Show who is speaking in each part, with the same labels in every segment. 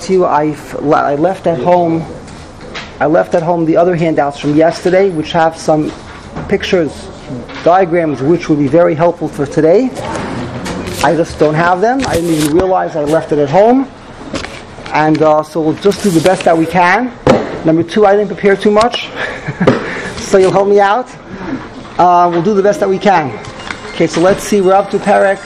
Speaker 1: to you, I left at home the other handouts from yesterday, which have some pictures, diagrams, which would be very helpful for today. I just don't have them. I didn't even realize I left it at home. And so we'll just do the best that we can. Number two, I didn't prepare too much. So you'll help me out. We'll do the best that we can. Okay, so let's see. We're up to Perek.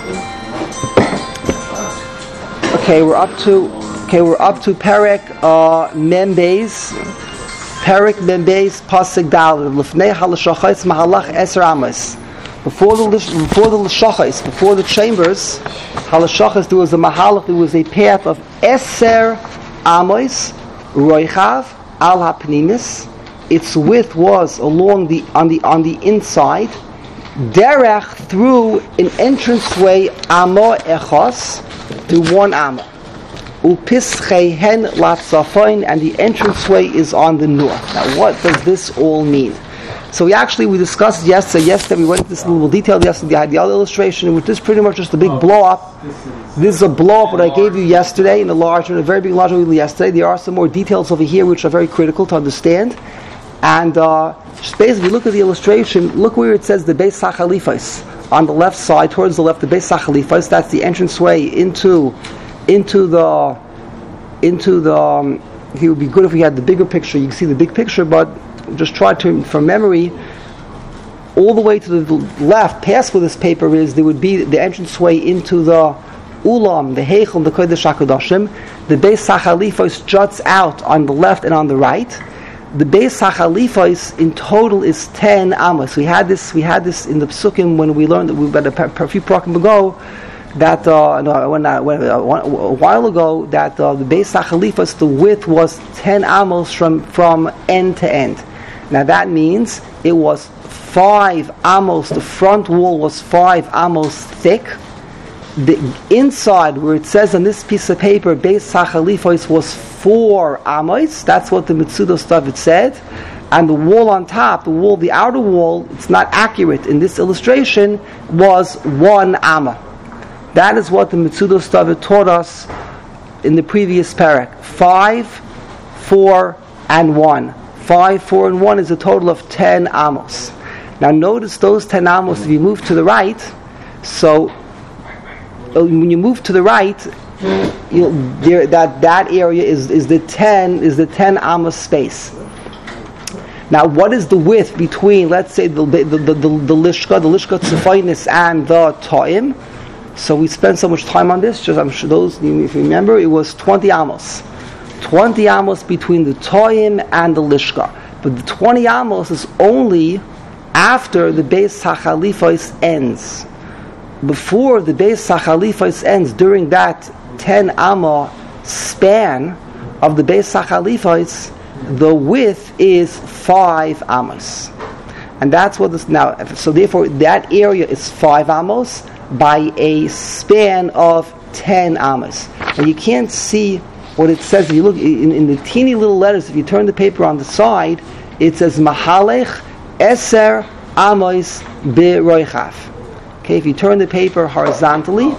Speaker 1: We're up to Perek Membeis. Perek Membeis Pasuk Daled. Lefnei halashachos mahalach eser amos. Before the lashachos, before the chambers, halashachos, there was a mahalach. There was a path of eser amos roichav al hapnimis. Its width was on the inside. Derech, through an entranceway, amo echos, through one amma. Upischei hen latzafoin, and the entranceway is on the north. Now, what does this all mean? So we discussed yesterday we went into this little detail yesterday. I had the other illustration, which is pretty much just a big blow up. This is a blow up what I gave you yesterday in a very big large one yesterday. There are some more details over here which are very critical to understand. And just basically, look at the illustration. Look where it says the Beis Hachalifos on the left side, towards the left. The Beis Hachalifos. That's the entranceway into the. It would be good if we had the bigger picture. You can see the big picture, but just try to, from memory, all the way to the left. Past where this paper is, there would be the entranceway into the Ulam, the Heichel, the Kodesh HaKadoshim. The Beis Hachalifos juts out on the left and on the right. The Beis Hachalifos in total is 10 amos. We had this in the Psukim when we learned that we had a few prakim ago that a while ago that the Beis Hachalifos, the width was 10 amos from end to end. Now that means it was 5 amos. The front wall was 5 amos thick. The inside, where it says on this piece of paper, Beis Hachalifos was 4 amos. That's what the Mitzudos stuff it said. And the wall on top, the outer wall, it's not accurate in this illustration, was 1 amma. That is what the Mitzudos stuff taught us in the previous parak. 5, 4, and 1. 5, 4, and 1 is a total of 10 amos. Now notice those 10 amos, if you move to the right, so when you move to the right, that area is the 10 amos space. Now, what is the width between, let's say, the lishka tzefainis and the ta'im? So we spent so much time on this. Just I'm sure those, if you remember, it was 20 amos. 20 amos between the ta'im and the lishka. But the 20 amos is only after the Beis Hachalifos ends. Before the Beis Hachalifos ends, during that 10 amma span of the Beis Hachalifos, the width is 5 amos. And that's what this now, so therefore that area is 5 amos by a span of 10 amos. And you can't see what it says. If you look in the teeny little letters, if you turn the paper on the side, it says Mahalech Eser Amos Beroichaf. Okay, if you turn the paper horizontally,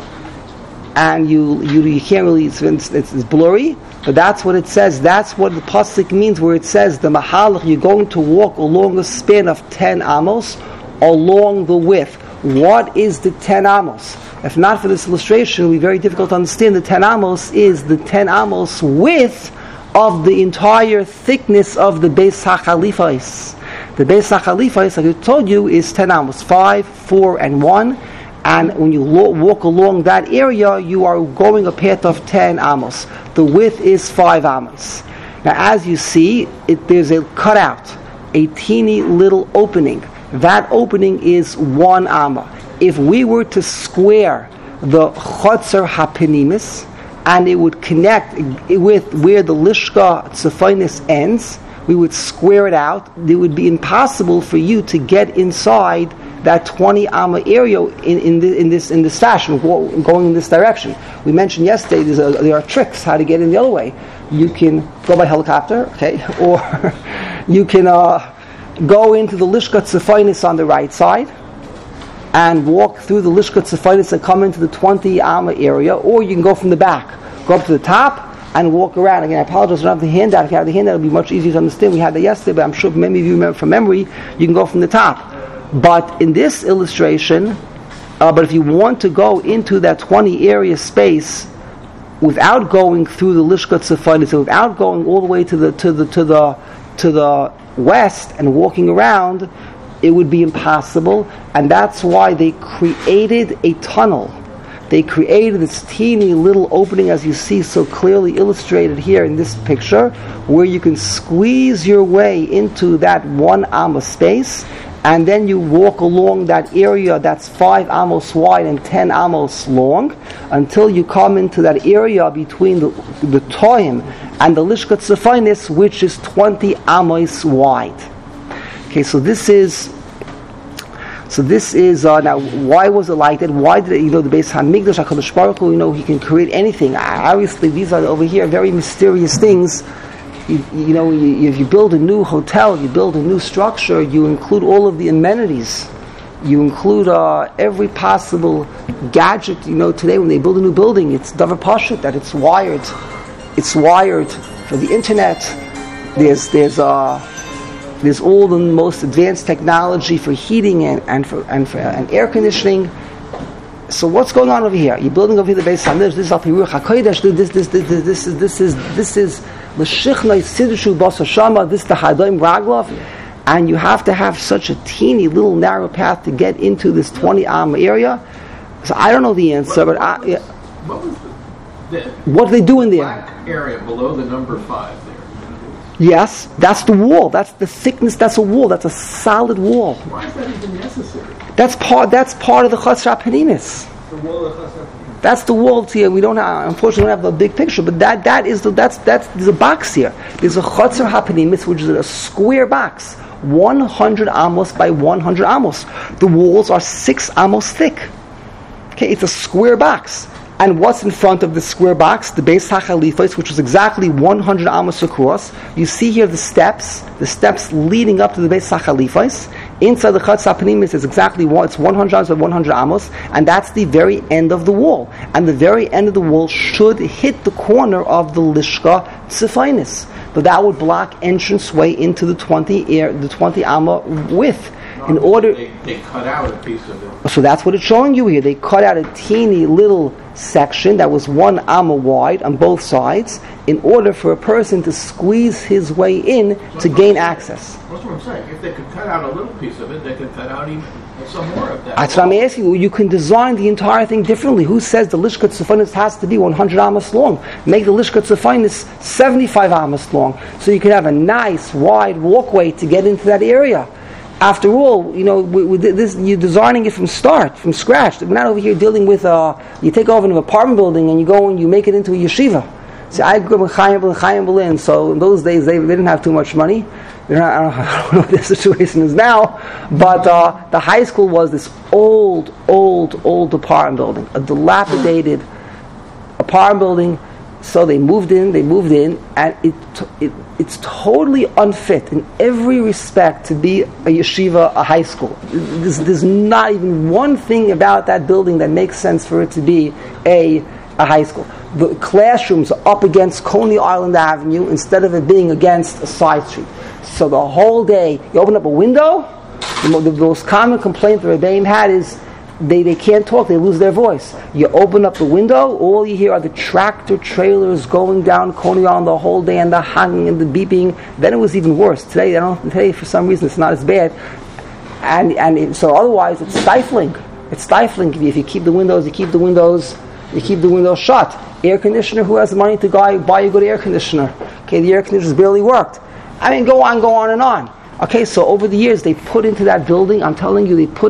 Speaker 1: and you can't really, it's blurry, but that's what it says. That's what the pasuk means, where it says the mahalach, you're going to walk along a span of 10 amos, along the width. What is the 10 amos? If not for this illustration, it would be very difficult to understand. The 10 amos is the 10 amos width of the entire thickness of the Beis Hachalifos. The Beis Hachalifos, like I told you, is 10 amos, 5, 4, and 1. And when you walk along that area, you are going a path of 10 amos. The width is 5 amos. Now, as you see, there's a cutout, a teeny little opening. That opening is 1 amma. If we were to square the Chotzer HaPenimis, and it would connect with where the Lishka Tzefainis ends, we would square it out. It would be impossible for you to get inside that 20 amma area in this fashion, going in this direction. We mentioned yesterday there are tricks how to get in the other way. You can go by helicopter, okay, or you can go into the Lishka Tzefainis on the right side and walk through the Lishka Tzefainis and come into the 20 amma area, or you can go from the back, go up to the top and walk around. Again, I apologize, I don't have the handout. If you have the handout, it would be much easier to understand. We had that yesterday, but I'm sure many of you remember from memory, you can go from the top. But in this illustration, but if you want to go into that 20 area space without going through the Lishkat Tzefaynis, so without going all the way to the west and walking around, it would be impossible, and that's why they created a tunnel. They created this teeny little opening, as you see so clearly illustrated here in this picture, where you can squeeze your way into that 1 amma space, and then you walk along that area that's 5 amos wide and 10 amos long, until you come into that area between the Toim and the Lishkat Tzefaynis, which is 20 amos wide. Okay, so this is now. Why was it like that? Why did the Beis Hamikdash, HaKadosh Baruch Hu, he can create anything. Obviously, these are over here very mysterious things. If you build a new hotel, you build a new structure, you include all of the amenities. You include every possible gadget. Today when they build a new building, it's davar pashut that it's wired. It's wired for the internet. There's all the most advanced technology for heating and air conditioning. So what's going on over here? You're building over here the Beis Hamikdash. This is Al Pi Ruach HaKodesh. This is l'shichnai sidushu bas hashama. This is the Hadoim Raglov, and you have to have such a teeny little narrow path to get into this 20 amma area. So I don't know the answer, but what do they do in there?
Speaker 2: Black area below the number 5 there.
Speaker 1: Yes, that's the wall. That's the thickness. That's a wall. That's a solid wall.
Speaker 2: Why is that even necessary?
Speaker 1: That's part of the Chatzar HaPnimis.
Speaker 2: The wall of Chatzar.
Speaker 1: That's the wall here. We don't have, unfortunately, we don't have the big picture, but there's a box here. There's a Chatzar HaPnimis, which is a square box, 100 amos by 100 amos. The walls are 6 amos thick. Okay, it's a square box. And what's in front of the square box? The Beis HaChalifos, which is exactly 100 amos across. You see here the steps leading up to the Beis HaChalifos. Inside the Chatzar HaPnimis is exactly it's 100 amos by 100 amos, and that's the very end of the wall. And the very end of the wall should hit the corner of the Lishka Tzefaynis. But that would block entranceway into the 20 amma width. In order,
Speaker 2: they cut out a piece of it.
Speaker 1: So that's what it's showing you here. They cut out a teeny little section that was 1 amma wide on both sides in order for a person to squeeze his way in to gain access.
Speaker 2: That's what I'm saying. If they could cut out a little piece of it, they could cut out even some more of that.
Speaker 1: That's what I'm asking you. You can design the entire thing differently. Who says the Lishkat Tzefaynis has to be 100 amos long? Make the Lishkat Tzefaynis 75 amos long, so you can have a nice wide walkway to get into that area. After all, you're designing it from scratch. We're not over here dealing with, you take over an apartment building and you go and you make it into a yeshiva. See, I grew up in Chaim Berlin, so in those days they didn't have too much money. I don't know what their situation is now, but the high school was this old apartment building, a dilapidated apartment building. So they moved in, and it's totally unfit in every respect to be a yeshiva, a high school. There's not even one thing about that building that makes sense for it to be a high school. The classrooms are up against Coney Island Avenue instead of it being against a side street. So the whole day, you open up a window, the most common complaint the Rebbeim had is they can't talk, they lose their voice. You open up the window, all you hear are the tractor trailers going down Coney Island the whole day, and the honking and the beeping. Then it was even worse. Today for some reason it's not as bad. So otherwise it's stifling. It's stifling. If you keep the windows shut. Air conditioner, who has the money to buy a good air conditioner? Okay, the air conditioner's barely worked. Go on and on. Okay, so over the years they put into that building, I'm telling you,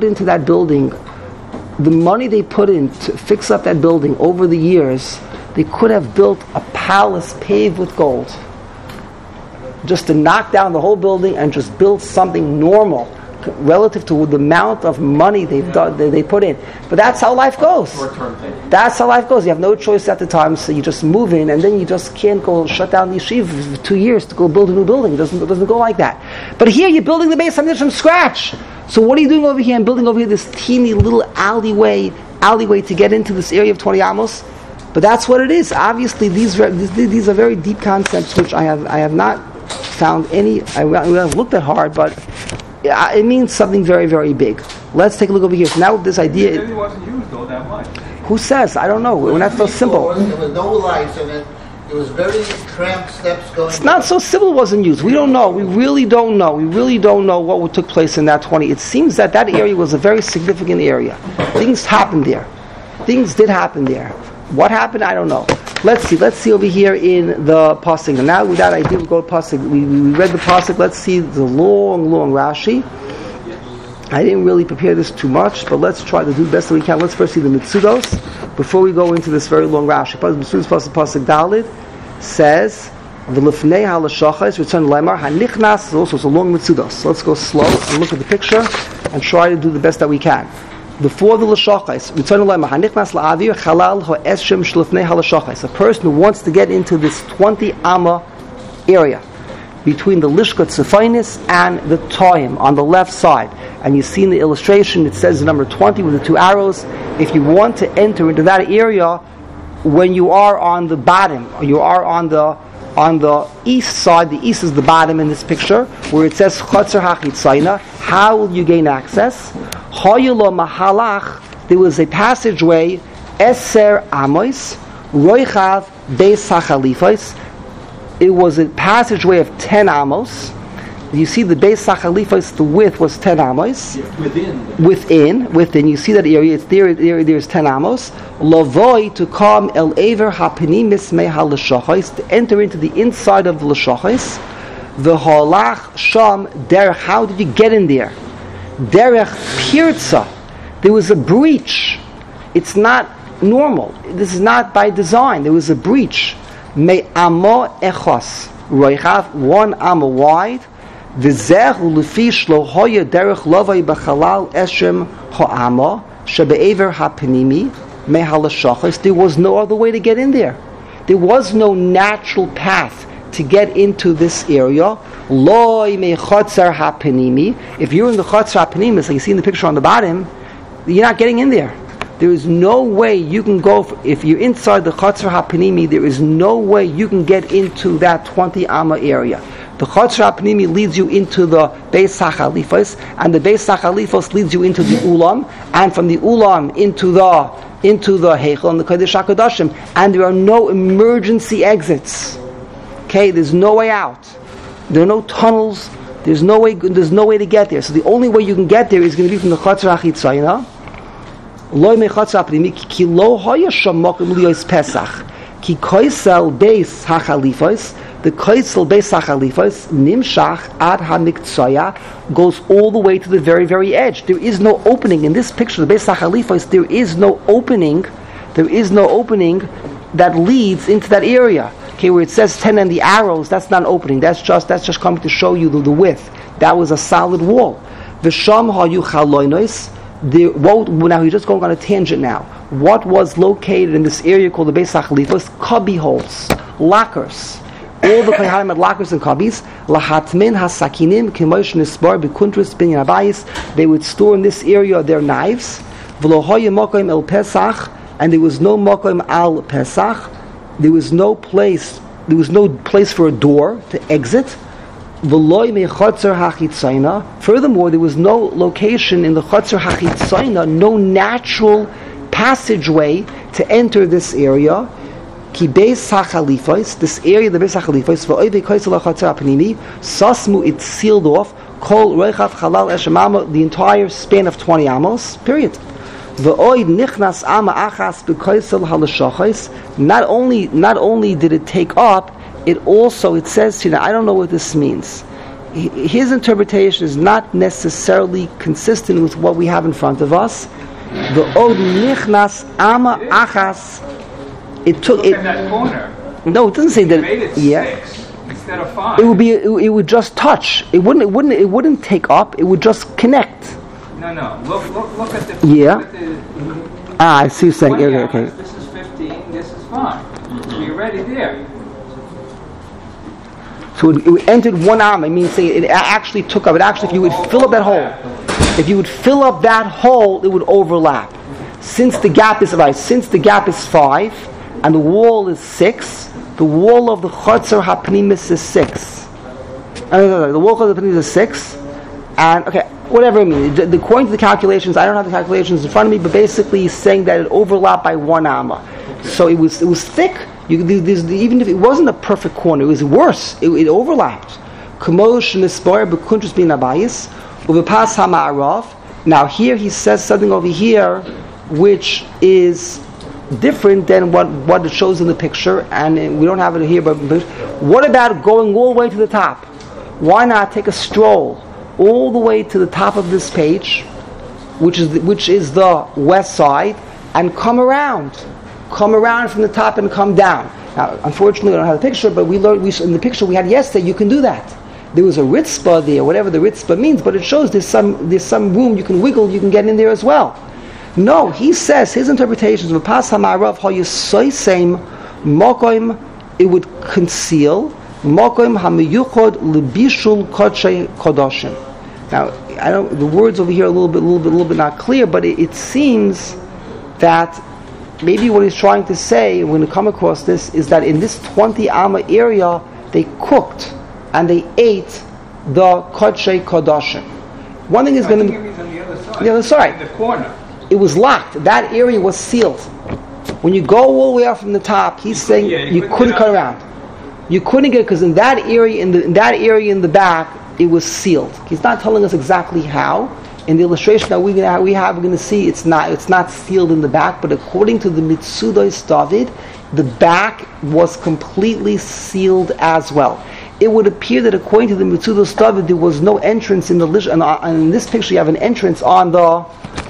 Speaker 1: the money they put in to fix up that building over the years, they could have built a palace paved with gold. Just to knock down the whole building and just build something normal relative to the amount of money they put in. But that's how life goes. That's how life goes. You have no choice at the time, so you just move in, and then you just can't go shut down the yeshiva for 2 years to go build a new building. It doesn't go like that. But here you're building the Beis Hamikdash from scratch. So what are you doing over here? I'm building over here this teeny little alleyway to get into this area of 20 amos. But that's what it is. Obviously, these are very deep concepts which I have not found any. I've looked at hard, but it means something very, very big. Let's take a look over here. So now this idea.
Speaker 3: It wasn't used though that much.
Speaker 1: Who says? I don't know. We're not so simple.
Speaker 4: There was no lights in it. It was very cramped steps going.
Speaker 1: It's not so simple. Wasn't used. We don't know. We really don't know. We really don't know what took place in that 20. It seems that area was a very significant area. Things happened there. Things did happen there. What happened? I don't know. Let's see. Let's see over here in the pasuk. Now, with that idea, we go to pasuk. We read the pasuk. Let's see the long Rashi. I didn't really prepare this too much, but let's try to do the best that we can. Let's first see the Mitzudos before we go into this very long Rashi. Mitzudos pasuk Dalid says the Lifnei Halashachas return Lemar Hanichnas. Also, it's a long Mitzudos. So let's go slow and look at the picture and try to do the best that we can. Before the Lashachas return Lemar Hanichnas La'avir Chalal Ho'eshem Shlifnei Halashachas. A person who wants to get into this 20 Amma area between the Lishkat Tzefainis and the Toim on the left side. And you see in the illustration, it says the number 20 with the two arrows. If you want to enter into that area, when you are on the bottom, you are on the east side, the east is the bottom in this picture, where it says Chotzer HaChitzayna, how will you gain access? Hayulo Mahalach, there was a passageway, Eser Amos, Roichav Beis HaChalifos. It was a passageway of 10 amos. You see the Beis HaChalifos, the width was 10 amos. Within. You see that area. It's there. There's 10 amos. Lavoi, to come el aver hapenimis me halashachos, to enter into the inside of the lashachos. The halach sham derech. How did you get in there? Derech pirza. There was a breach. It's not normal. This is not by design. There was a breach. Me amo echos roichav, 1 amo wide. V'zeh u'lefi shlo hoya derech lovay b'chalal eshem ha'ama shebe'ever ha'penimi me halashachos. There was no other way to get in there. There was no natural path to get into this area. Loi me chotzer ha'penimi. If you're in the chotzer ha'penimi, like you see in the picture on the bottom, you're not getting in there. There is no way you can go, if you're inside the Chotzer HaPanimi, there is no way you can get into that 20 Amma area. The Chotzer HaPanimi leads you into the Beis HaChalifos, and the Beis HaChalifos leads you into the Ulam, and from the Ulam into the Heichel and the Kodesh HaKodashim, and there are no emergency exits. Okay, there's no way out. There are no tunnels. There's no way to get there. So the only way you can get there is going to be from the Chotzer HaChitzayna. Lo mechatz apnimi ki lo haya shamokim liyos Pesach ki koisel beis hachalifos. The koisel beis hachalifos nimshach ad hamiktsaya goes all the way to the very, very edge. There is no opening in this picture. The beis hachalifos, there is no opening. There is no opening that leads into that area. Okay, where it says 10 and the arrows, that's not an opening. That's just coming to show you the width. That was a solid wall. V'sham hayu chaloinos. Now he's just going on a tangent now. What was located in this area called the Beis HaChalifos? Cubby holes, lockers. All the Kohanim had lockers and cubbies. Lahatmin hasakinim k'mosh nisbar b'kuntris binyan abayis. They would store in this area their knives. V'lo hoya mokoim el Pesach, and there was no mokoim al Pesach. There was no place for a door to exit. Furthermore, there was no location in the Chotzer HaChitzayna, no natural passageway to enter this area. Ki Beis HaChalifos, this area, the Beis HaChalifos, Sasmu, it's sealed off, Kol Reichav Chalal Eshemama, the entire span of 20 amos, period. Not only did it take up, it says here, I don't know what this means. His interpretation is not necessarily consistent with what we have in front of us. The od nichnas ama achas. It took it.
Speaker 3: That corner.
Speaker 1: No, it doesn't say that.
Speaker 3: Made it 6 instead of 5.
Speaker 1: It would be. It would just touch. It wouldn't take up. It would just connect.
Speaker 3: No. Look at the.
Speaker 1: Yeah.
Speaker 3: Look at the,
Speaker 1: I see you saying. Okay.
Speaker 3: This is 15. This is 5. So you're already there.
Speaker 1: So it entered 1 arm. I mean, say it actually took up. It actually, if you would fill up that hole, it would overlap. Since the gap is 5, and the wall is 6, the wall of the Chotzer HaPnimis is 6. The wall of the Pnimis is 6, and okay, whatever it means. According to the calculations, I don't have the calculations in front of me, but basically he's saying that it overlapped by 1 amma. Okay. So it was thick. Even if it wasn't a perfect corner, it was worse. It overlapped. Now here he says something over here which is different than what it shows in the picture, and we don't have it here, but what about going all the way to the top? Why not take a stroll all the way to the top of this page, which is the west side, and come around from the top and come down? Now, unfortunately, we don't have the picture, but we learned in the picture we had yesterday. You can do that. There was a ritzpah there, whatever the ritzpah means, but it shows there's some room you can wiggle, you can get in there as well. No, he says his interpretations of Pas Hamarav Hayasoisem Mokoim, it would conceal Mokoim Hamiyuchod Libishul Kodshei Kodoshim. Now, the words over here are a little bit not clear, but it seems that maybe what he's trying to say, when we come across this, is that in this 20 amma area, they cooked and they ate the Kodshei Kodoshim. One thing is going to be
Speaker 3: on the other side. The corner.
Speaker 1: It was locked. That area was sealed. When you go all the way up from the top, he's saying you couldn't cut around. You couldn't get, because in that area in the back, it was sealed. He's not telling us exactly how. In the illustration that we're going to see, it's not sealed in the back, but according to the Mitzudos David, the back was completely sealed as well. It would appear that according to the Mitzudos David, there was no entrance in the lishka, and in this picture you have an entrance on the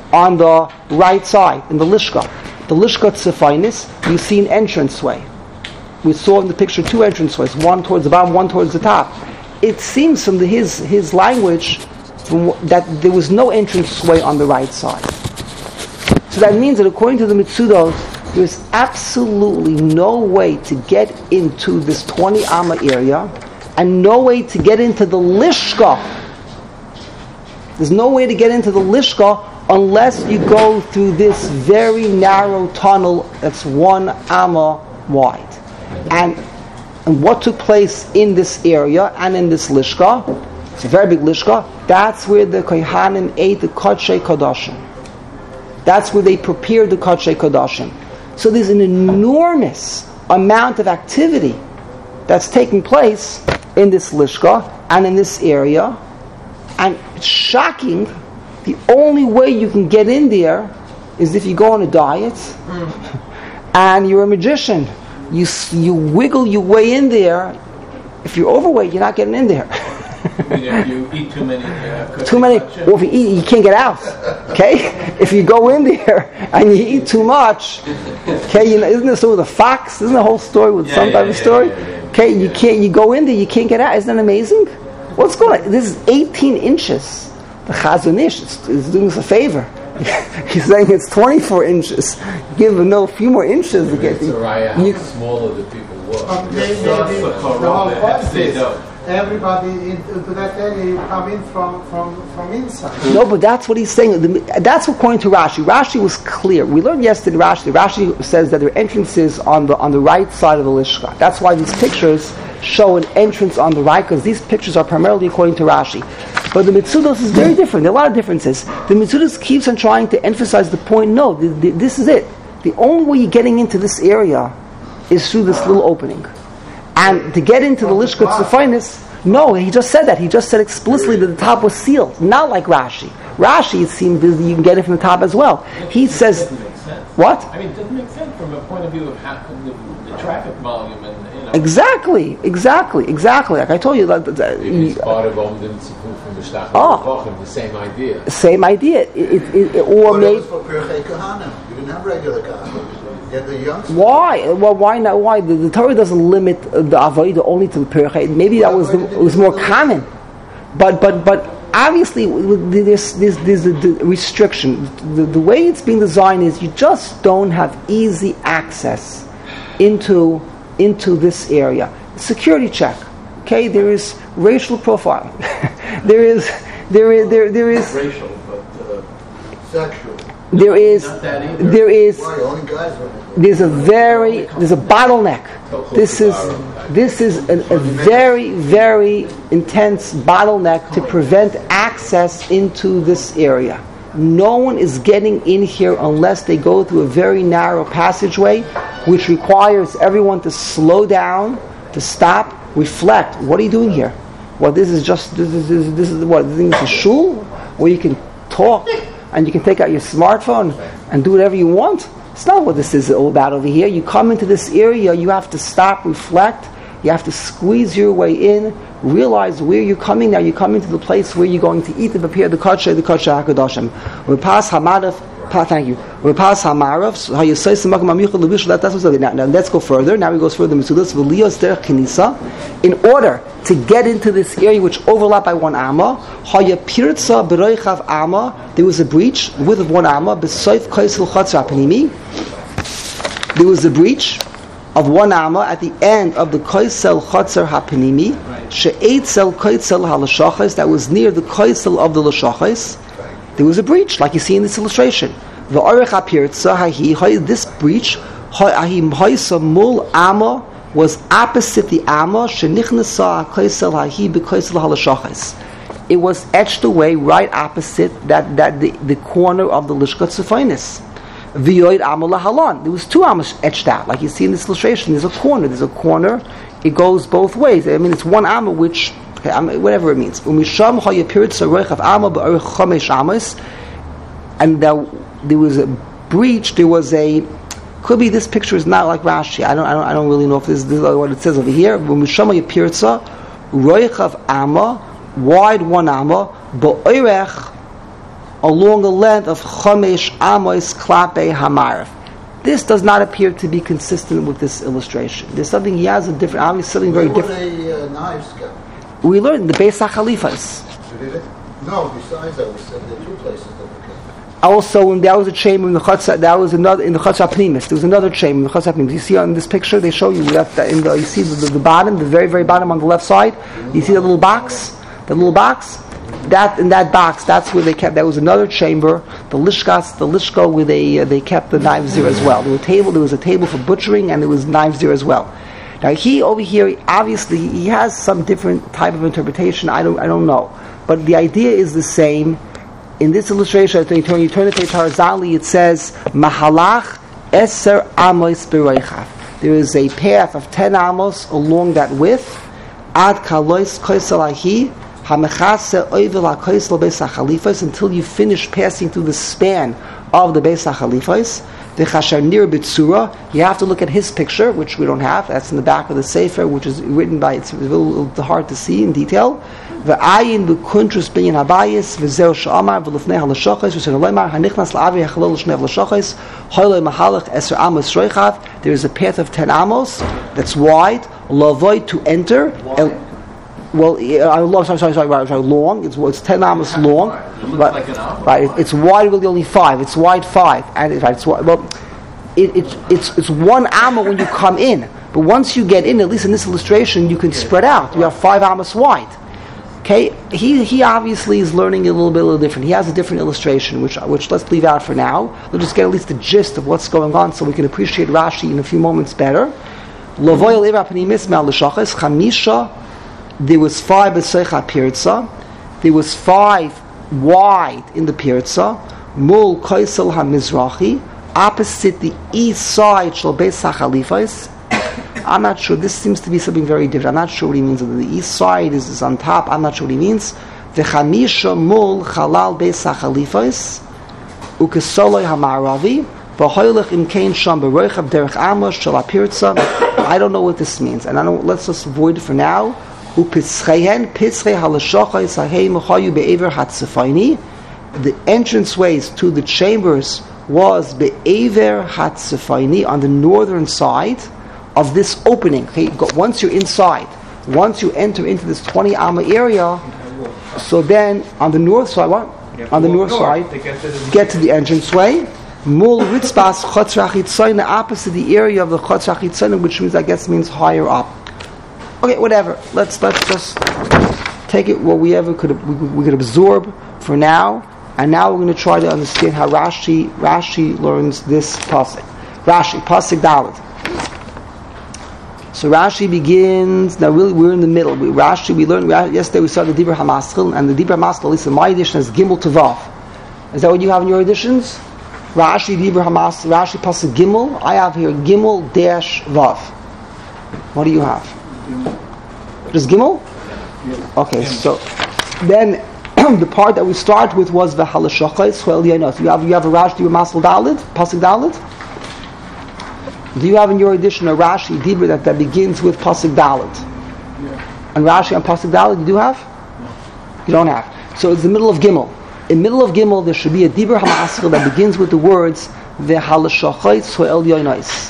Speaker 1: right side in the lishka. The lishka tzefainis, you see an entranceway. We saw in the picture 2 entranceways, one towards the bottom, one towards the top. It seems from his language that there was no entranceway on the right side. So that means that according to the Mitzudos, there's absolutely no way to get into this 20 amma area, and no way to get into the lishka. There's no way to get into the lishka unless you go through this very narrow tunnel that's 1 amma wide. And what took place in this area and in this lishka, it's a very big lishka, that's where the Kohanim ate the Kodshei Kodashim. That's where they prepared the Kodshei Kodashim. So there's an enormous amount of activity that's taking place in this lishka and in this area, and it's shocking. The only way you can get in there is if you go on a diet and you're a magician. You wiggle your way in there. If you're overweight, you're not getting in there.
Speaker 2: If you eat too many,
Speaker 1: or if you eat, you can't get out. Okay, if you go in there and you eat too much, okay, isn't there story with the fox? Isn't the whole story with some type of story? Okay, you can't. You go in there, you can't get out. Isn't that amazing? What's going on? This is 18 inches. The Chazon Ish is doing us a favor. He's saying it's 24 inches. Give him a few more inches to get.
Speaker 5: How smaller the people were.
Speaker 4: Everybody into that area, you come in from inside.
Speaker 1: No, but that's what he's saying. That's according to Rashi. Rashi was clear. We learned yesterday Rashi. Rashi says that there are entrances on the right side of the lishka. That's why these pictures show an entrance on the right, because these pictures are primarily according to Rashi. But the Mitzudos is very different. There are a lot of differences. The Mitzudos keeps on trying to emphasize the point. No, this is it. The only way you're getting into this area is through this little opening. And to get into the Lishka Tzefainis, no, he just said that. He just said explicitly that the top was sealed. Not like Rashi. Rashi, it seems you can get it from the top as well. He says,
Speaker 2: doesn't make sense.
Speaker 1: What?
Speaker 2: I mean, it doesn't make sense from a point of view of the traffic volume and
Speaker 1: Exactly. Like I told you,
Speaker 5: It's part of Omdim Tzipur from the Shtachar, the same idea.
Speaker 1: Same idea. Or
Speaker 4: But
Speaker 1: maybe.
Speaker 4: it was for Pirchei Kohanim. You didn't have regular Kohanim. You had the youngsters.
Speaker 1: Why? Well, why not? Why the Torah doesn't limit the avodah only to the Pirchei? Maybe that was more common, but obviously there's a restriction. The way it's being designed is you just don't have easy access into this area. Security check. Okay, there is racial profiling. there is
Speaker 2: racial, but
Speaker 4: Sexual.
Speaker 1: there is
Speaker 2: not that either.
Speaker 1: there is
Speaker 4: Why? Only guys were
Speaker 1: there's a bottleneck. This is a very, very intense bottleneck to prevent access into this area. No one is getting in here unless they go through a very narrow passageway, which requires everyone to slow down, to stop, reflect. What are you doing here? Well, this is what? This is a shul where you can talk and you can take out your smartphone and do whatever you want. It's not what this is all about over here. You come into this area, you have to stop, reflect, you have to squeeze your way in, realize where you're coming now. You're coming to the place where you're going to eat and prepare the Kodesh HaKadoshim. Repas Hamadaf, thank you. Repas Hamarav, that's what's there. Now let's go further. Now he goes further. In order to get into this area which overlapped by 1 amma, there was a breach, the width of 1 amma, there was a breach of 1 amma at the end of the Koisel Chotzer HaPanimi, She'etzel Koisel HaLashachos, that was near the Koisel of the Lashachos. There was a breach, like you see in this illustration. This breach, mul amma, was opposite the amma. It was etched away right opposite the corner of the Lishkat Sefainis. There was 2 ammas etched out, like you see in this illustration. There's a corner. It goes both ways. I mean, it's 1 amma which, whatever it means. And there was a breach. Could be this picture is not like Rashi. I don't really know if this is what it says over here. Wide 1 amma, along the length of Chomesh Amos Klape Hamarif. This does not appear to be consistent with this illustration. There's something, he has a different, obviously something very different.
Speaker 4: Where the knives go?
Speaker 1: We learned the Beis HaChalifas.
Speaker 4: No, besides that, we said there are 2 places that we can.
Speaker 1: Also, when there was a chamber in the Chatzah, that was another in the Chatzah Pnimis. There was another chamber in the Chatzah Pnimis. You see on this picture, they show you that you see the bottom, the very, very bottom on the left side. You see the little box. That in that box, that's where they kept. That was another chamber. The lishko, where they kept the knives there as well. There was a table for butchering, and there was knives there as well. Now over here, obviously, he has some different type of interpretation. I don't know, but the idea is the same. In this illustration, when you turn the page horizontally, it says Mahalach Eser Amos Bereichav. There is a path of 10 amos along that width. Ad Kalois Koiselahi. Until you finish passing through the span of the Beis HaChalifos. You have to look at his picture, which we don't have. That's in the back of the Sefer, which is written by, it's a little hard to see in detail. This there is a path of 10 amos that's wide, to enter. Long. It's 10 amos long, but it's wide really only 5. It's wide 5, and it's it's 1 amma when you come in. But once you get in, at least in this illustration, you can spread out. You have 5 amos wide. Okay, he obviously is learning a little different. He has a different illustration, which let's leave out for now. We'll just get at least the gist of what's going on, so we can appreciate Rashi in a few moments better. There was 5 b'seicha pirza. There was 5 wide in the pirza. Mul koisel hamizrachi, opposite the east side shel Beis HaChalifos. I'm not sure. This seems to be something very different. I'm not sure what he means. The east side is on top. I'm not sure what he means. V'chamisha mul chalal Beis HaChalifos ukesoloi hamaravi v'hoylech imkein sham b'roichav derech amos shel pirza. I don't know what this means, and let's just avoid it for now. The entranceways to the chambers was be'ever hatzefaini, on the northern side of this opening. Okay, once you're inside, once you enter into this 20 amma area, so then on the north side, on the north side, get to the entranceway. Mul ritzbas chotzer hachitzon, opposite the area of the chotzer hachitzon, which means means higher up. Okay, whatever. Let's just take it what we could absorb for now, and now we're going to try to understand how Rashi learns this pasuk. Rashi, Pasuk Dalet. So Rashi begins, now really we're in the middle. We learned, yesterday we saw the Dibur HaMaschil, and the Dibur HaMaschil, at least in my edition, is Gimel to Vav. Is that what you have in your editions? Rashi, Dibur HaMaschil, Rashi, Pasuk Gimel. I have here Gimel dash Vav. What do you have? Just Gimel? Okay, so then the part that we start with was V'halashachais Chol Yainot. You have a Rashi, Dibur HaMaschil Dalet, Pasuk Dalet? Do you have in your edition a Rashi Dibur that begins with Pasuk Dalet? Yeah. And Rashi on Pasuk Dalet, you do have? No. You don't have. So it's the middle of Gimel. In the middle of Gimel, there should be a Dibur HaMaschil that begins with the words V'halashachais Chol Yainot.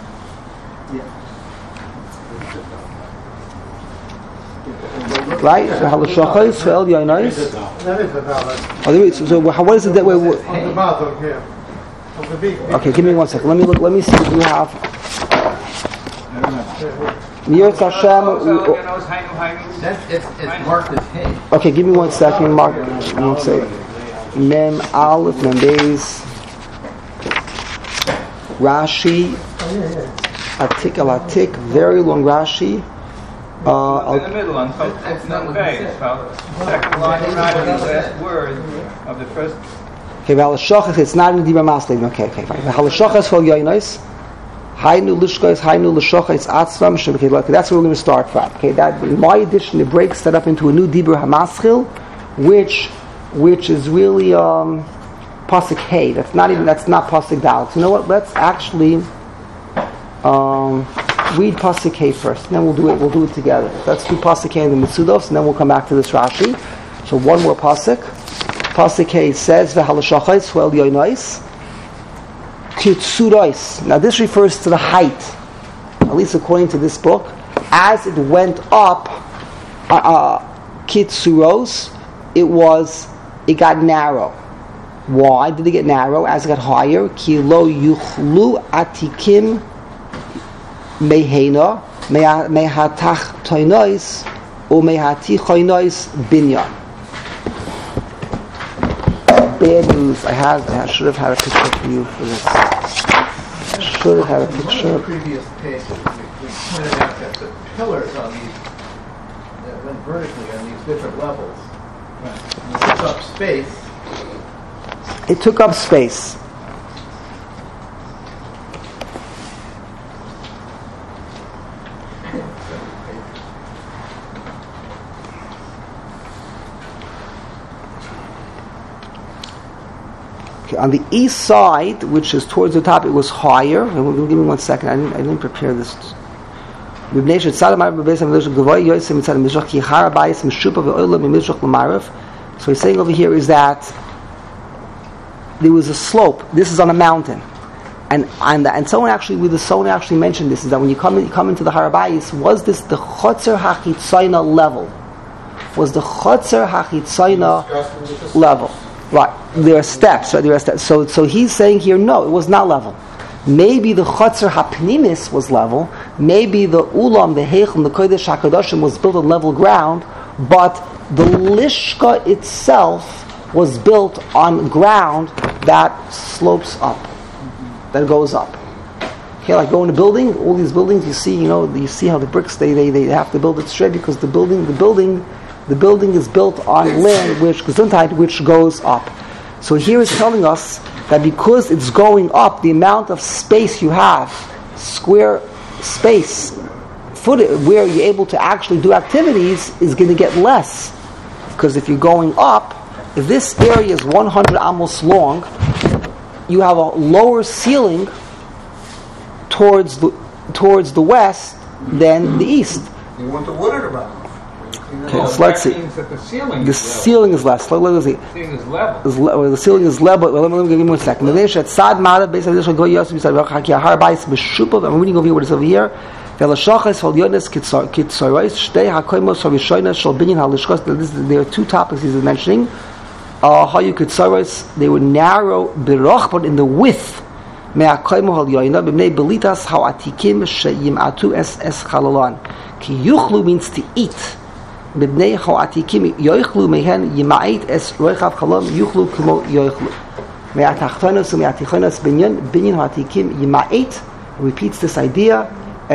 Speaker 1: Right? V'halashachais Chol Yainot.
Speaker 4: That is the Dalet.
Speaker 1: So what is it that way?
Speaker 4: On the bottom here.
Speaker 1: Okay, give me 1 second. Let me see if you have. Yirtz Hashem.
Speaker 2: It's marked as hay.
Speaker 1: Okay, give me 1 second. Mark. I won't say. Mem Aleph Mem Beis. Rashi. Atik al Atik. Very long Rashi.
Speaker 3: In the middle on second line, right on the last word of the first.
Speaker 1: Okay, V'halashachas, it's not in the Dibur HaMaschil. Okay, fine. V'halashachas Chol Yainot. Hainu Lishkos, Hainu L'Shachas Atzvam. Okay, that's where we're going to start from. Okay, that in my edition it breaks that up into a new Dibur HaMaschil, which is really Pasuk Hey. That's not Pasuk Dalet. So you know what? Let's actually read Pasuk Hey first, and then we'll do it together. Let's do Pasuk Hey in the Mitzudos, and then we'll come back to this Rashi. So one more Pasuk. Pasuk Hey says V'halashachais Chol Yainot Kitsuros. Now this refers to the height, at least according to this book, as it went up. Kitsuros, it got narrow. Why did it get narrow? As it got higher, Ki lo yuchlu atikim mehena mehatach toinois or mehati choinois binyan. Bad news. I should have had a picture for you for this. Should have had a picture.
Speaker 2: On the previous page, we pointed out that the pillars on these that went vertically on these different levels took up space.
Speaker 1: It took up space. On the east side, which is towards the top, it was higher. Give me 1 second. I didn't prepare this. So he's saying over here is that there was a slope. This is on a mountain, and someone actually mentioned this, is that when you come into the Har HaBayis, was this the Chotzer HaChitzayna level? Was the Chotzer HaChitzayna level? Right, there are steps. Right, So he's saying here, no, it was not level. Maybe the Chotzer HaPnimis was level. Maybe the Ulam, the Heichel, the Kodesh HaKadoshim was built on level ground, but the Lishka itself was built on ground that slopes up, that goes up. Okay, like go in a building. All these buildings, you see how the bricks they have to build it straight because the building is built on land which goes up. So here is telling us that because it's going up, the amount of space you have, square space, where you're able to actually do activities, is going to get less. Because if you're going up, if this area is 100 amos long, you have a lower ceiling towards the west than the east.
Speaker 4: You want the water around.
Speaker 1: Okay, so let's see. The ceiling is less. Let's see. The ceiling is level. Let me give you 1 second. I'm reading over here what is over here. There are two topics he's mentioning. How you could say they were narrow, but in the width. Ki yuchlu means to eat. Me'atachtonos u'me'atichonos binyan ha'atikim yima'et, repeats this idea.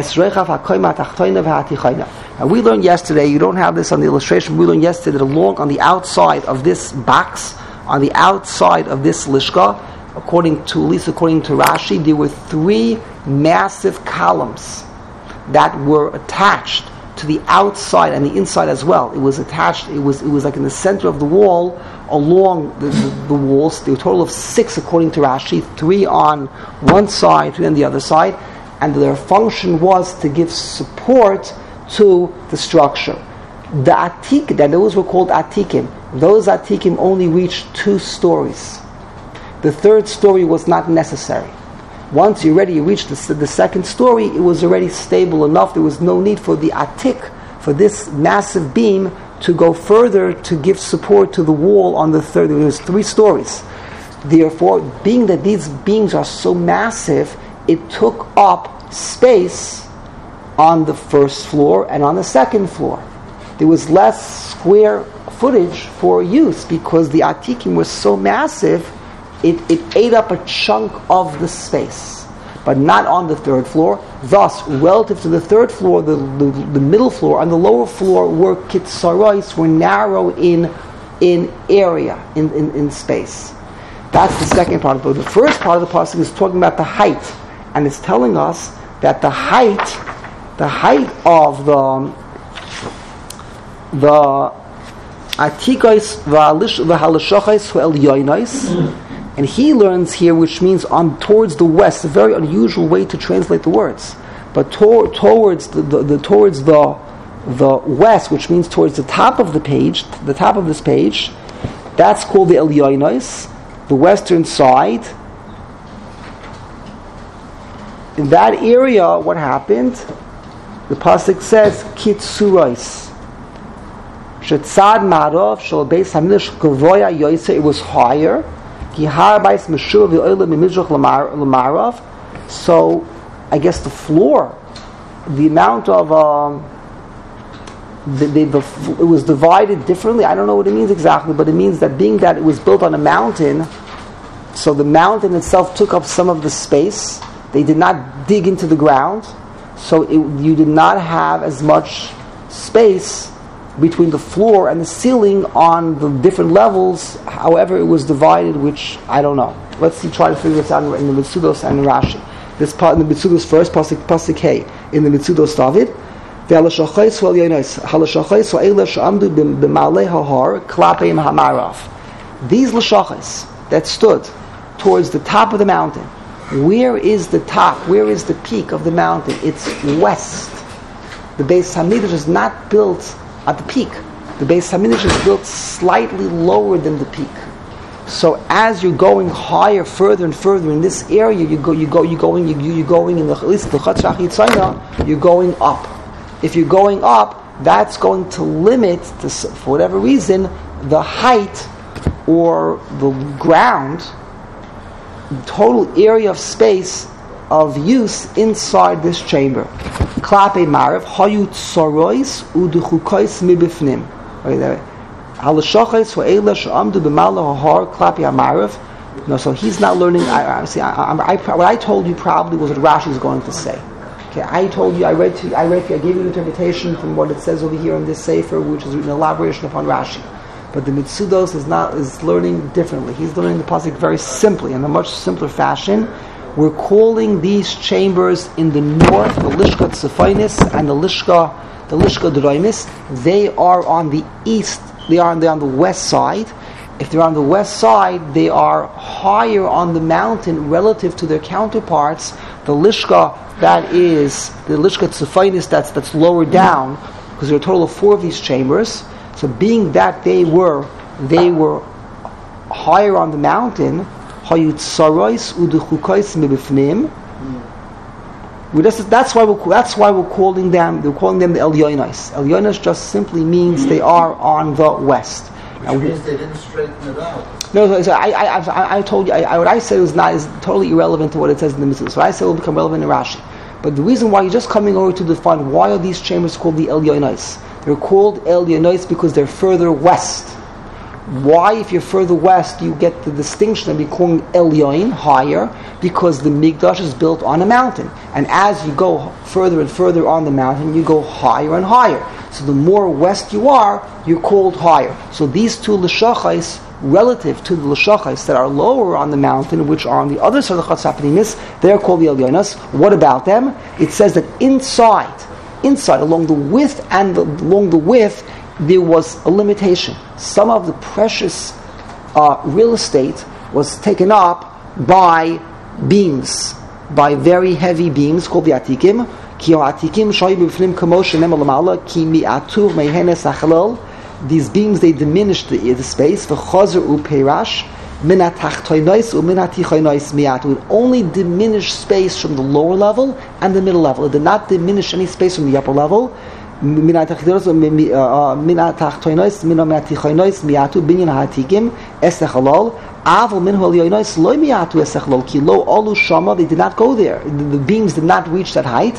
Speaker 1: Now we learned yesterday, you don't have this on the illustration, we learned yesterday that along on the outside of this box, on the outside of this lishka, according to Rashi, there were 3 massive columns that were attached to the outside and the inside as well. It was attached, it was like in the center of the wall, along the walls. There were a total of 6 according to Rashi, 3 on one side, 3 on the other side, and their function was to give support to the structure. The atik, that those were called atikim, those atikim only reached 2 stories. The 3rd story was not necessary. Once you reached the 2nd story, it was already stable enough. There was no need for the atik, for this massive beam, to go further to give support to the wall on the 3rd. There was 3 stories. Therefore, being that these beams are so massive, it took up space on the 1st floor and on the 2nd floor. There was less square footage for use because the atikim was so massive, it ate up a chunk of the space, but not on the 3rd floor. Thus, relative to the 3rd floor, the middle floor and the lower floor were kitsarois, were narrow in area, in space. That's the second part of the pasuk. The first part of the pasuk is talking about the height, and it's telling us that the height of the atikos v'halashachos elyonos, and he learns here, which means on towards the west, a very unusual way to translate the words, but towards the west, which means towards the top of the page, the top of this page, that's called the elyonos, the western side. In that area, what happened? The pasuk says, "Kitsurais." Shetzad Marov Shal Beis Hamikdash Gavoya Yoyse. It was higher. Kihar Beis Meshul VeOilam Mimizrach L'Marav. So, I guess the floor, the amount of it was divided differently. I don't know what it means exactly, but it means that being that it was built on a mountain, so the mountain itself took up some of the space. They did not dig into the ground, so you did not have as much space between the floor and the ceiling on the different levels. However, it was divided, which I don't know. Let's try to figure this out in the Mitzudos and in Rashi. This part in the Mitzudos first, pasuk Hey, in the Mitzudos David. These lashachos that stood towards the top of the mountain. Where is the top? Where is the peak of the mountain? It's west. The Beis Hamikdash is not built at the peak. The Beis Hamikdash is built slightly lower than the peak. So as you're going higher, further and further in this area, you're going in the, at least the Chatzach Yitzayna, you're going up. If you're going up, that's going to limit, for whatever reason, the height or the ground, total area of space of use inside this chamber. Klape Marav Hayut Sorois Uduchukais Mibifnim. Halashachais Wa'ela Sh'amdu B'Mala Hahar Klape Marav. No, so he's not learning. What I told you probably was what Rashi is going to say. Okay, I told you, I gave you an interpretation from what it says over here in this sefer, which is an elaboration upon Rashi. But the Mitzudos is learning differently. He's learning the pasuk very simply, in a much simpler fashion. We're calling these chambers in the north, the Lishka Tzefainis and the Lishka D'Roimis. They are on the east. They are on the west side. If they're on the west side, they are higher on the mountain relative to their counterparts. The Lishka, that is the Lishka Tzefainis, that's lower down, because there are a total of 4 of these chambers. So being that they were higher on the mountain, that's why we're calling them the Elyonos. Elyonos just simply means they are on the west.
Speaker 2: Which means they didn't straighten it out.
Speaker 1: No, so I told you what I said is totally irrelevant to what it says in the Mitzvah. So what I said will become relevant in Rashi. But the reason why you're just coming over to define why are these chambers called the Elyonos? They're called Elyonos because they're further west. Why, if you're further west, you get the distinction of being called Elyon, higher, because the Mikdash is built on a mountain. And as you go further and further on the mountain, you go higher and higher. So the more west you are, you're called higher. So these two L'shachais, relative to the L'shachais that are lower on the mountain, which are on the other side of the Chatz HaPnimis, they're called the Elyonos. What about them? It says that inside, along the width there was a limitation. Some of the precious real estate was taken up by beams, by very heavy beams called the Atikim. These beams, they diminished the space. It would only diminish space from the lower level and the middle level. It did not diminish any space from the upper level. They did not go there. The beams did not reach that height.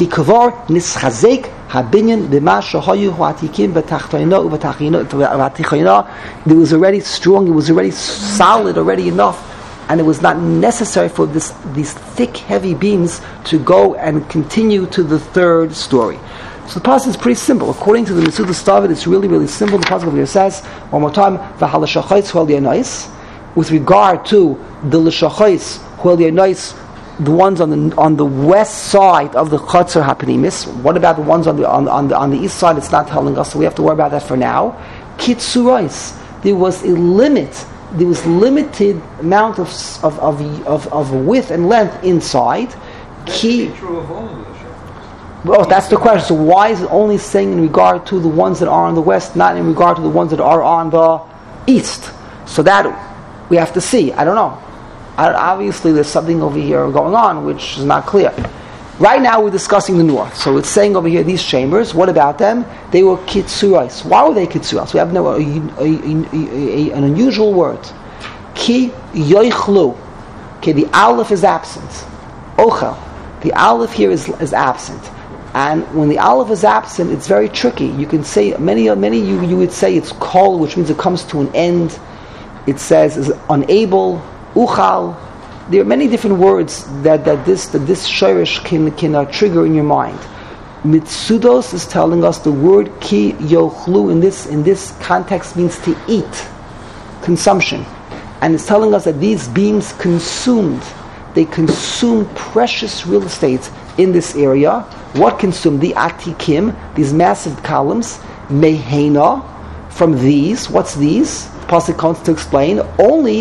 Speaker 1: It was already strong, it was already solid, already enough, and it was not necessary for these thick, heavy beams to go and continue to the third story. So the passage is pretty simple. According to the Mesuda Stavit, it's really, really simple. The passage over here says, one more time, with regard to the L'shachais, the ones on the west side of the Chatzar HaPnimis. What about the ones on the east side? It's not telling us, so we have to worry about that for now. Kitsurais, there was a limit. There was limited amount of width and length inside.
Speaker 3: True of all of the
Speaker 1: Well, that's the question. So why is it only saying in regard to the ones that are on the west, not in regard to the ones that are on the east? So that we have to see. I don't know. Obviously, there's something over here going on which is not clear. Right now, we're discussing the north. So it's saying over here, these chambers, what about them? They were kitsurais. Why were they kitsurais? We have an unusual word. Ki yoichlu. Okay, the aleph is absent. Ochel. The aleph here is absent. And when the aleph is absent, it's very tricky. You can say, many you would say it's kol, which means it comes to an end. It says is unable, uchal. There are many different words that this shirish can trigger in your mind. Mitsudos is telling us the word ki yochlu in this context means to eat, consumption, and it's telling us that these beams they consumed precious real estate in this area. What consumed? The atikim, these massive columns, mehena, from these. What's these? Pasuk comes to explain only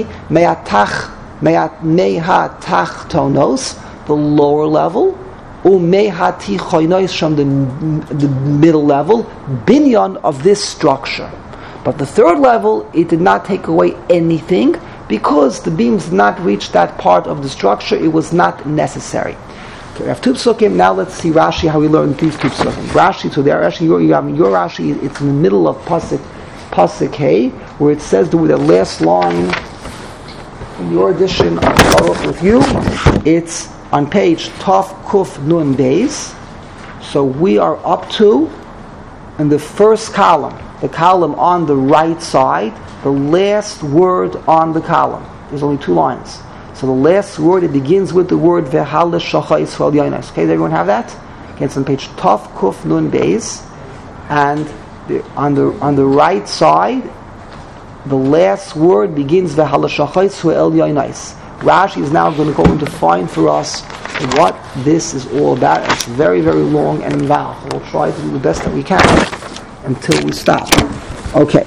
Speaker 1: mehatachtonos, the lower level, umehatichoinos, from the middle level, binyan of this structure. But the third level, it did not take away anything because the beams did not reach that part of the structure. It was not necessary. Okay, we have two psukim. Now let's see Rashi, how we learned these two psukim. Rashi, so there actually your Rashi, it's in the middle of pasuk Hey, where it says the last line in your edition of Baruch with you. It's on page Tov Kuf Nun Beis. So we are up to in the first column, the column on the right side, the last word on the column. There's only 2 lines. So the last word, it begins with the word Vehal Shacha Yisrael Yonos. Okay, does everyone have that? Okay, it's on page Tov Kuf Nun Beis, and on the right side, the last word begins Vehal Shacha Yisrael Yonos. Rashi is now going to go and define for us what this is all about. It's very, very long and involved. We'll try to do the best that we can until we stop. Okay.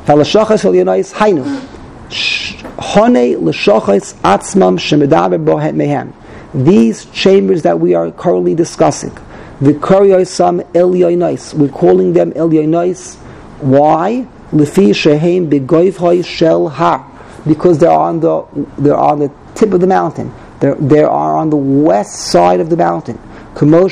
Speaker 1: These chambers that we are currently discussing, we're calling them Elyonos. Why? Because they're on the tip of the mountain. They are on the west side of the mountain. Now,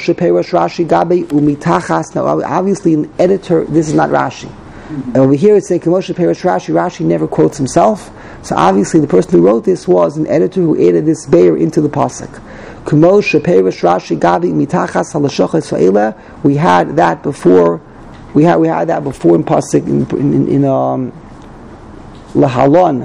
Speaker 1: obviously, an editor, this is not Rashi. Over here it's saying Kamosha Perish Rashi. Rashi never quotes himself, so obviously the person who wrote this was an editor who added this bear into the pasuk. Kamosha Perish Rashi Gabi Mitachas Halashachas Fa'ila. We had that before. We had that before in pasuk Lahalon.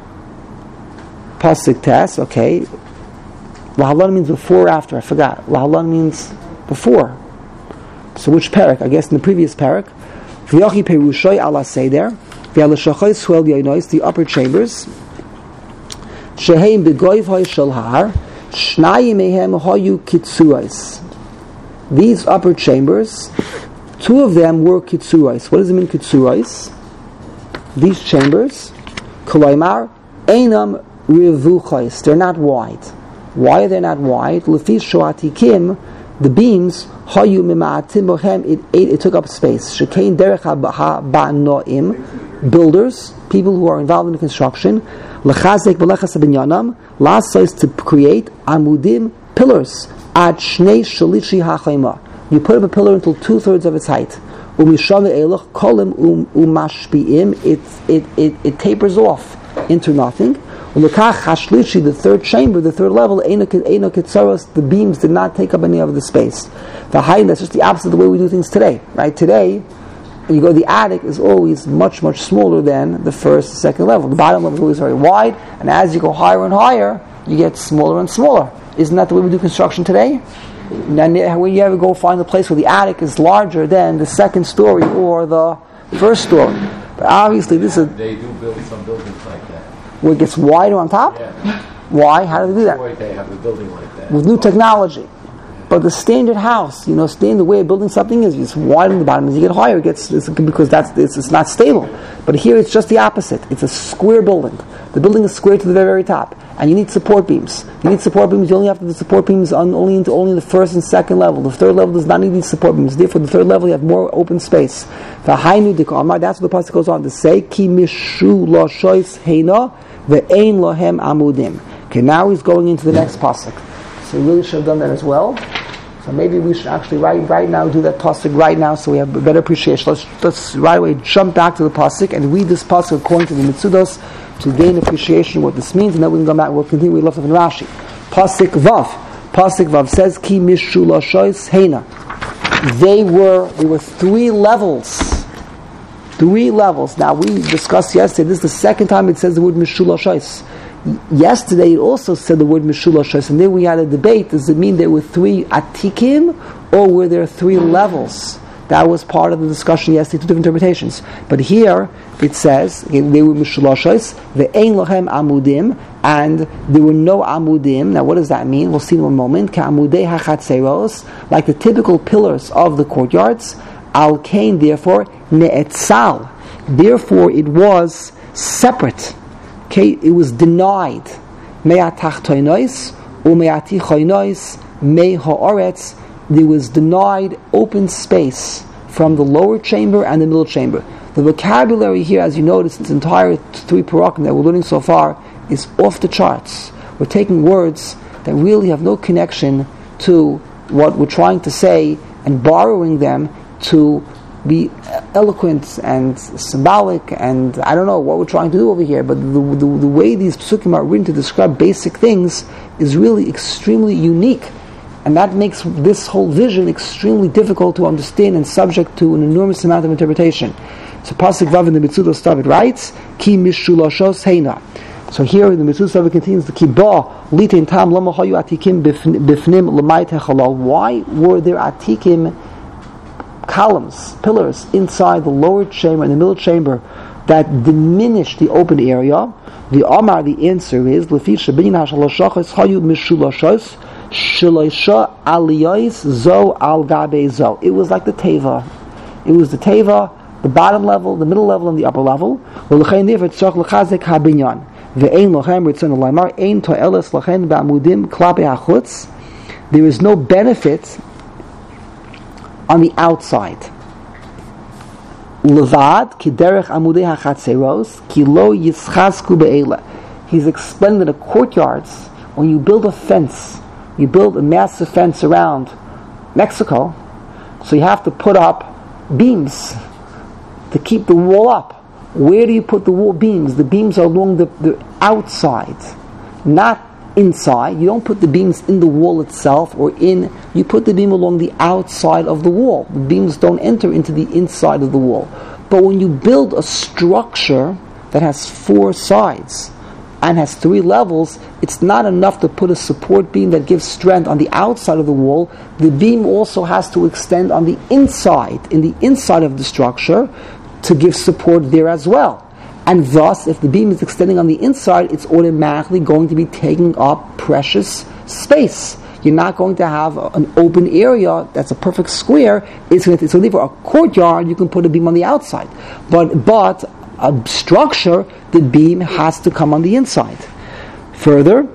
Speaker 1: Pasuk Tes, okay. Lahalon means before or after, I forgot. Lahalon means before. So which parak? I guess in the previous parak. V'yachi perushay ala seder. V'yalashachay swell yoinois, the upper chambers. Sheheim begoiv hay shel har. Shnayim mehem hayu kitsuais. These upper chambers, two of them were kitsuais. What does it mean kitsuais? These chambers, kolaymar, einam rivuchais. They're not wide. Why are they not wide? Lefi shoatikim, the beams, hayu mima'atim bohem, it took up space. Shekein derech ha'ba'noim, builders, people who are involved in the construction, lechazek b'lechas ha'binyanam, last is to create amudim, pillars, ad shnei shalishi ha'chayma. You put up a pillar until 2/3 of its height. Umishave elach kolim umashpiim, it tapers off into nothing. Ulukach hashlishi, the third chamber, the third level, eino kitzaros, the beams did not take up any of the space. The height, that's just the opposite of the way we do things today. Right? Today, you go, the attic is always much, much smaller than the first, second level. The bottom level is always very wide, and as you go higher and higher, you get smaller and smaller. Isn't that the way we do construction today? When you ever go find a place where the attic is larger than the second story or the first story. But obviously this is...
Speaker 5: They do build some buildings like that.
Speaker 1: Where it gets wider on top?
Speaker 5: Yeah.
Speaker 1: Why? How do they do that?
Speaker 5: They have a building like that.
Speaker 1: With new technology. But the standard house, standard way of building something is it's widen the bottom. As you get higher, it's because it's not stable. But here it's just the opposite. It's a square building. The building is square to the very, very top. And you need support beams. You only have the support beams only in the first and second level. The third level does not need these support beams. Therefore, the third level you have more open space. That's what the pasuk goes on to say. Ki mishu lo shois heina ve'ein lohem amudim. Okay, now he's going into the next pasuk. So we really should have done that as well. So maybe we should actually right now do that pasuk right now, so we have a better appreciation. Let's right away jump back to the pasuk and read this pasuk according to the Mitzudos to gain appreciation of what this means, and then we can come back. We'll continue. We left off in Rashi. Pasuk Vav says ki mishu lashois heina. They were three levels. Now we discussed yesterday. This is the second time it says the word mishu lashois. Yesterday it also said the word Meshulashos, and then we had a debate. Does it mean there were three atikim, or were there three levels? That was part of the discussion yesterday, two different interpretations. But here it says they were Meshulashos, ve'ein lohem amudim, and there were no amudim. Now what does that mean? We'll see in a moment. Ka'amudei hachatzeros, like the typical pillars of the courtyards. Al kain, therefore, ne'etzal. Therefore it was separate. It was denied. There was denied open space from the lower chamber and the middle chamber. The vocabulary here, as you notice, this entire three parakim that we're learning so far is off the charts. We're taking words that really have no connection to what we're trying to say and borrowing them to be eloquent and symbolic, and I don't know what we're trying to do over here, but the way these psukim are written to describe basic things is really extremely unique, and that makes this whole vision extremely difficult to understand and subject to an enormous amount of interpretation. So Pasuk Vav in the Mitzudos David writes, Ki mishulashos heina. So here the Mitzudos David continues, the Kiba litin tam lama hayu atikim bifnim l'may techalal. Why were there atikim, columns, pillars inside the lower chamber and the middle chamber that diminish the open area? The answer is Lefi Shabin Hashalashachos Hayu Mishulashos Shilasha Aliyais Zo Al Gabe Zo. It was like the Teva. It was the Teva, the bottom level, the middle level, and the upper level. There is no benefit on the outside. Levad kiderech amudei hachatzeros ki lo yischasku be'ela. He's explained in the courtyards, when you build a fence, you build a massive fence around Mexico, so you have to put up beams to keep the wall up. Where do you put the wall beams? The beams are along the outside, not inside. You don't put the beams in the wall itself you put the beam along the outside of the wall. The beams don't enter into the inside of the wall. But when you build a structure, that has 4 sides and has 3 levels, it's not enough to put a support beam that gives strength on the outside of the wall. The beam also has to extend on the inside, in the inside of the structure, to give support there as well. And thus, if the beam is extending on the inside, it's automatically going to be taking up precious space. You're not going to have an open area that's a perfect square. It's going to for a courtyard, you can put a beam on the outside. But a structure, the beam has to come on the inside. Further,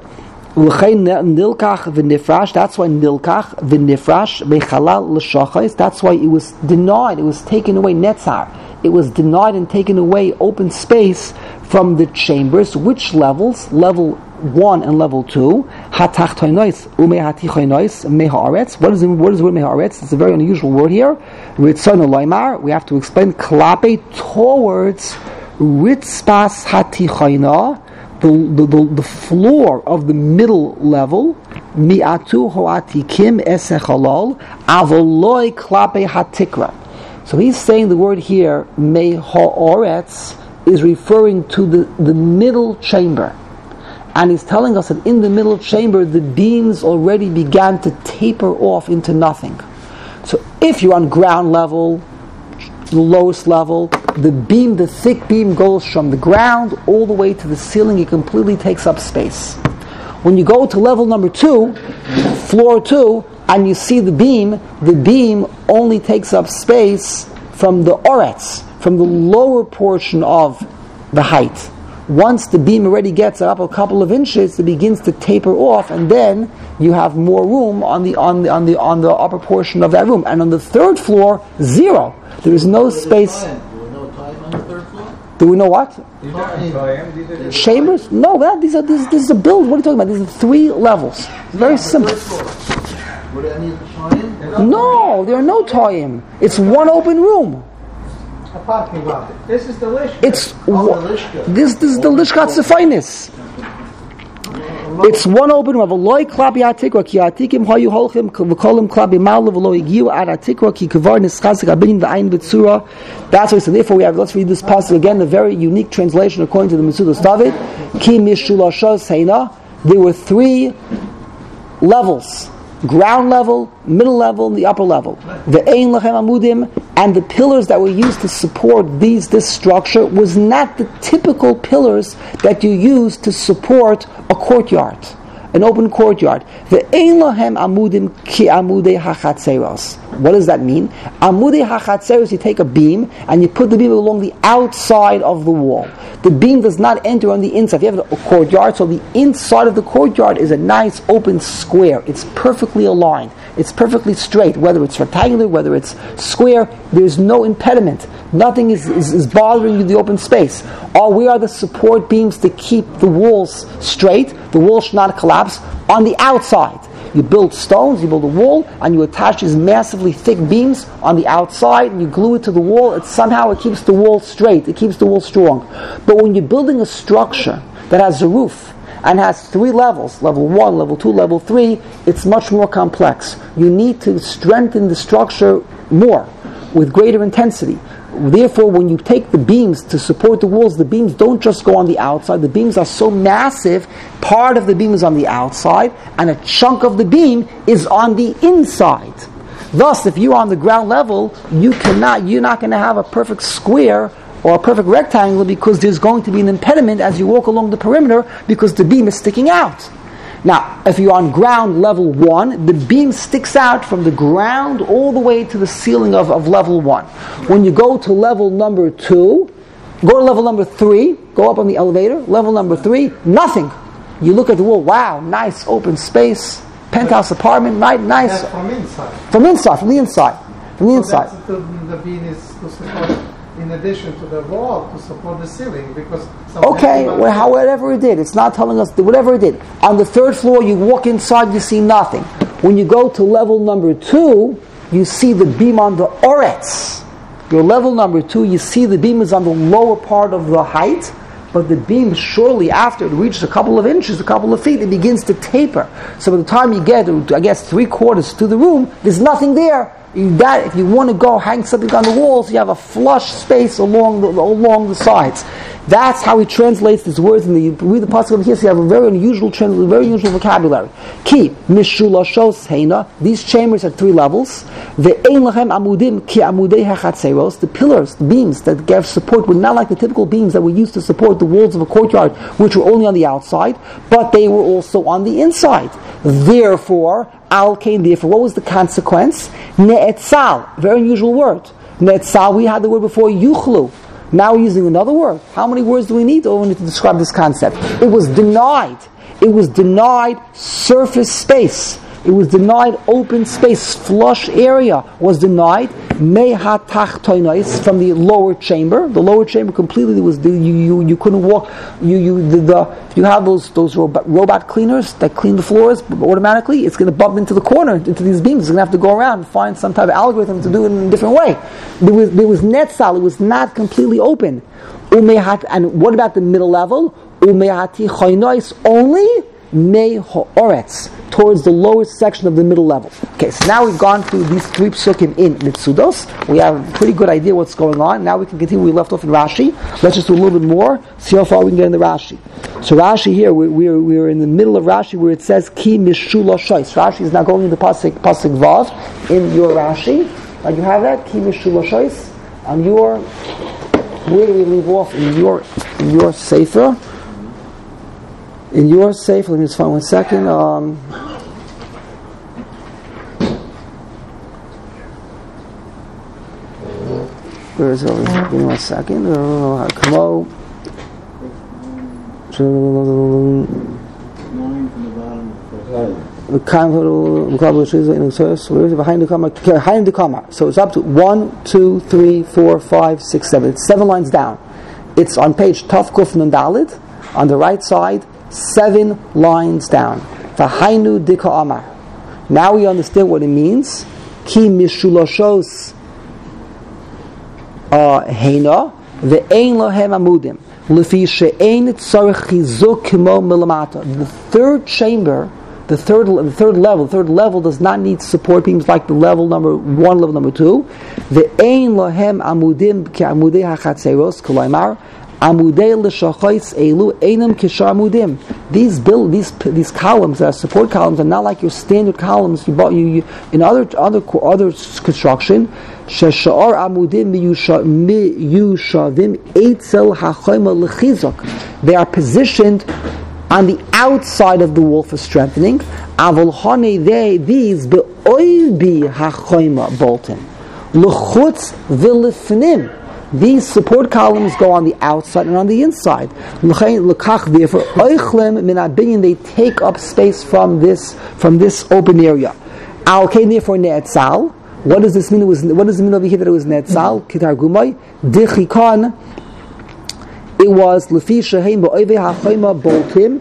Speaker 1: nilkach v'nifrash, that's why nilkach v'nifrash bechalal l'shachais, that's why it was denied, it was taken away, netzar. It was denied and taken away open space from the chambers. Which levels? Level 1 and level 2. Hatachtoinois ume hatichoinois mehaaretz. What is the word mehaaretz? It's a very unusual word here. Ritzon loymar. We have to explain klape towards ritzpas hatichoina, the floor of the middle level. Mi'atu hoatikim esechalol avoloi klape hatikra. So he's saying the word here, mei ha'oretz, is referring to the middle chamber. And he's telling us that in the middle chamber, the beams already began to taper off into nothing. So if you're on ground level, the lowest level, the thick beam goes from the ground all the way to the ceiling. It completely takes up space. When you go to level number 2, floor 2, and you see the beam only takes up space from the oretz, from the lower portion of the height. Once the beam already gets up a couple of inches, it begins to taper off, and then you have more room on the upper portion of that room. And on the 3rd floor, 0. There is no space.
Speaker 2: There were no time on the 3rd floor?
Speaker 1: Do we know what?
Speaker 3: Chambers?
Speaker 1: No, this is a build. What are you talking about? These are 3 levels. It's very simple.
Speaker 2: Were there any time?
Speaker 1: No, there are no toyim. It's one open room.
Speaker 4: A parking lot. This is the lishka.
Speaker 1: It's
Speaker 2: lishka.
Speaker 1: This is the lishkat sefinis. It's one open room. V'loi klabi atikra ki atikim hayu holchim v'kolim klabi malu v'loi giu ad atikra ki kavar nischazik abinim v'ayin v'tzura. That's what he said. Therefore, let's read this passage again. The very unique translation according to the Metzudas David. Ki mishulashos heina. There were 3 levels. Ground level, middle level, and the upper level. The ein lachem amudim, and the pillars that were used to support this structure was not the typical pillars that you use to support a courtyard, an open courtyard. The ein lachem amudim ki amudei hachatzeros. What does that mean? Amudei hachatzeros, you take a beam and you put the beam along the outside of the wall. The beam does not enter on the inside. You have a courtyard, so the inside of the courtyard is a nice open square. It's perfectly aligned. It's perfectly straight. Whether it's rectangular, whether it's square, there's no impediment. Nothing is bothering you in the open space. We are the support beams to keep the walls straight. The wall should not collapse on the outside. You build stones, you build a wall, and you attach these massively thick beams on the outside, and you glue it to the wall. It keeps the wall straight, it keeps the wall strong. But when you're building a structure that has a roof, and has 3 levels, level 1, level 2, level 3, it's much more complex. You need to strengthen the structure more, with greater intensity. Therefore, when you take the beams to support the walls, the beams don't just go on the outside. The beams are so massive, part of the beam is on the outside, and a chunk of the beam is on the inside. Thus, if you're on the ground level, you're not going to have a perfect square or a perfect rectangle, because there's going to be an impediment as you walk along the perimeter, because the beam is sticking out. Now, if you're on ground level 1, the beam sticks out from the ground all the way to the ceiling of level 1. When you go to level number 2, go to level number 3, go up on the elevator, level number 3, nothing. You look at the wall, wow, nice open space, penthouse apartment, nice.
Speaker 4: That's from inside.
Speaker 1: From the inside.
Speaker 4: So the beam is to support, in addition to the wall, to support the ceiling, because... whatever it did. It's not telling us, whatever it did. On the 3rd floor, you walk inside, you see nothing. When you go to level number 2, you see the beam on the oretz. Your level number 2, you see the beam is on the lower part of the height, but the beam, shortly after it reaches a couple of inches, a couple of feet, it begins to taper. So by the time you get, I guess, 3/4 to the room, there's nothing there.
Speaker 1: That if you want to go hang something on the walls, you have a flush space along the sides. That's how he translates these words. In the read the pasuk over here, so you have a very unusual vocabulary. Ki mishulashos heina. These chambers are 3 levels. Ve'ein lachem amudim ki amudei hachatzeros. The pillars, the beams that give support were not like the typical beams that were used to support the walls of a courtyard, which were only on the outside, but they were also on the inside. Therefore, therefore, what was the consequence? Ne'etzal, very unusual word. Ne'etzal, we had the word before, yuchlu. Now we're using another word. How many words do we need to describe this concept? It was denied. It was denied surface space. It was denied open space, flush area was denied. Mehatachtoinais, from the lower chamber. The lower chamber completely was you couldn't walk. You have those robot cleaners that clean the floors automatically. It's going to bump into the corner, into these beams. It's going to have to go around and find some type of algorithm to do it in a different way. There was netzal. It was not completely open. And what about the middle level? Umehati choinois only. Mei ha'oretz, towards the lower section of the middle level. Okay, so now we've gone through these 3 psukim in Mitzudos. We have a pretty good idea what's going on. Now we can continue. We left off in Rashi. Let's just do a little bit more, see how far we can get in the Rashi. So Rashi here, we're in the middle of Rashi where it says Ki Mishula Shois. Rashi is now going into Pasuk Vav in your Rashi. Like you have that, Ki Mishula Shois, on your, where do we leave off in your Sefer? In your safe, let me just find 1 second. Where is it? Give me 1 second. Come on. Behind the comma. So it's up to 1, 2, 3, 4, 5, 6, 7. It's 7 lines down. It's on page Taf Kuf Nun Daled on the right side. 7 lines down. V'hainu dika amar. Now we understand what it means. Ki mishulashos heina ve'ein lahem amudim lefi she'ein tzarich chizuk kimo milamata. The third chamber, the third level does not need support beams like the level number 1, level number 2. Ve'ein lahem amudim ki amudei hachatzeros kolaymar. Amudei l'shachos elu einam kishar amudim. These columns, that are support columns, are not like your standard columns you bought in other construction. Sheshar amudim miyushavim eitzel hachayma lechizok. They are positioned on the outside of the wall for strengthening. Avol hane these beoibi hachayma bolten lechutz v'lifnim. These support columns go on the outside and on the inside. Therefore, they take up space from this open area. Therefore, ne'etzal. What does this mean? What does it mean over here that it was ne'etzal? Kitar gumay dichikan. It was lefi sheheim ba'oivei hachayma boltim.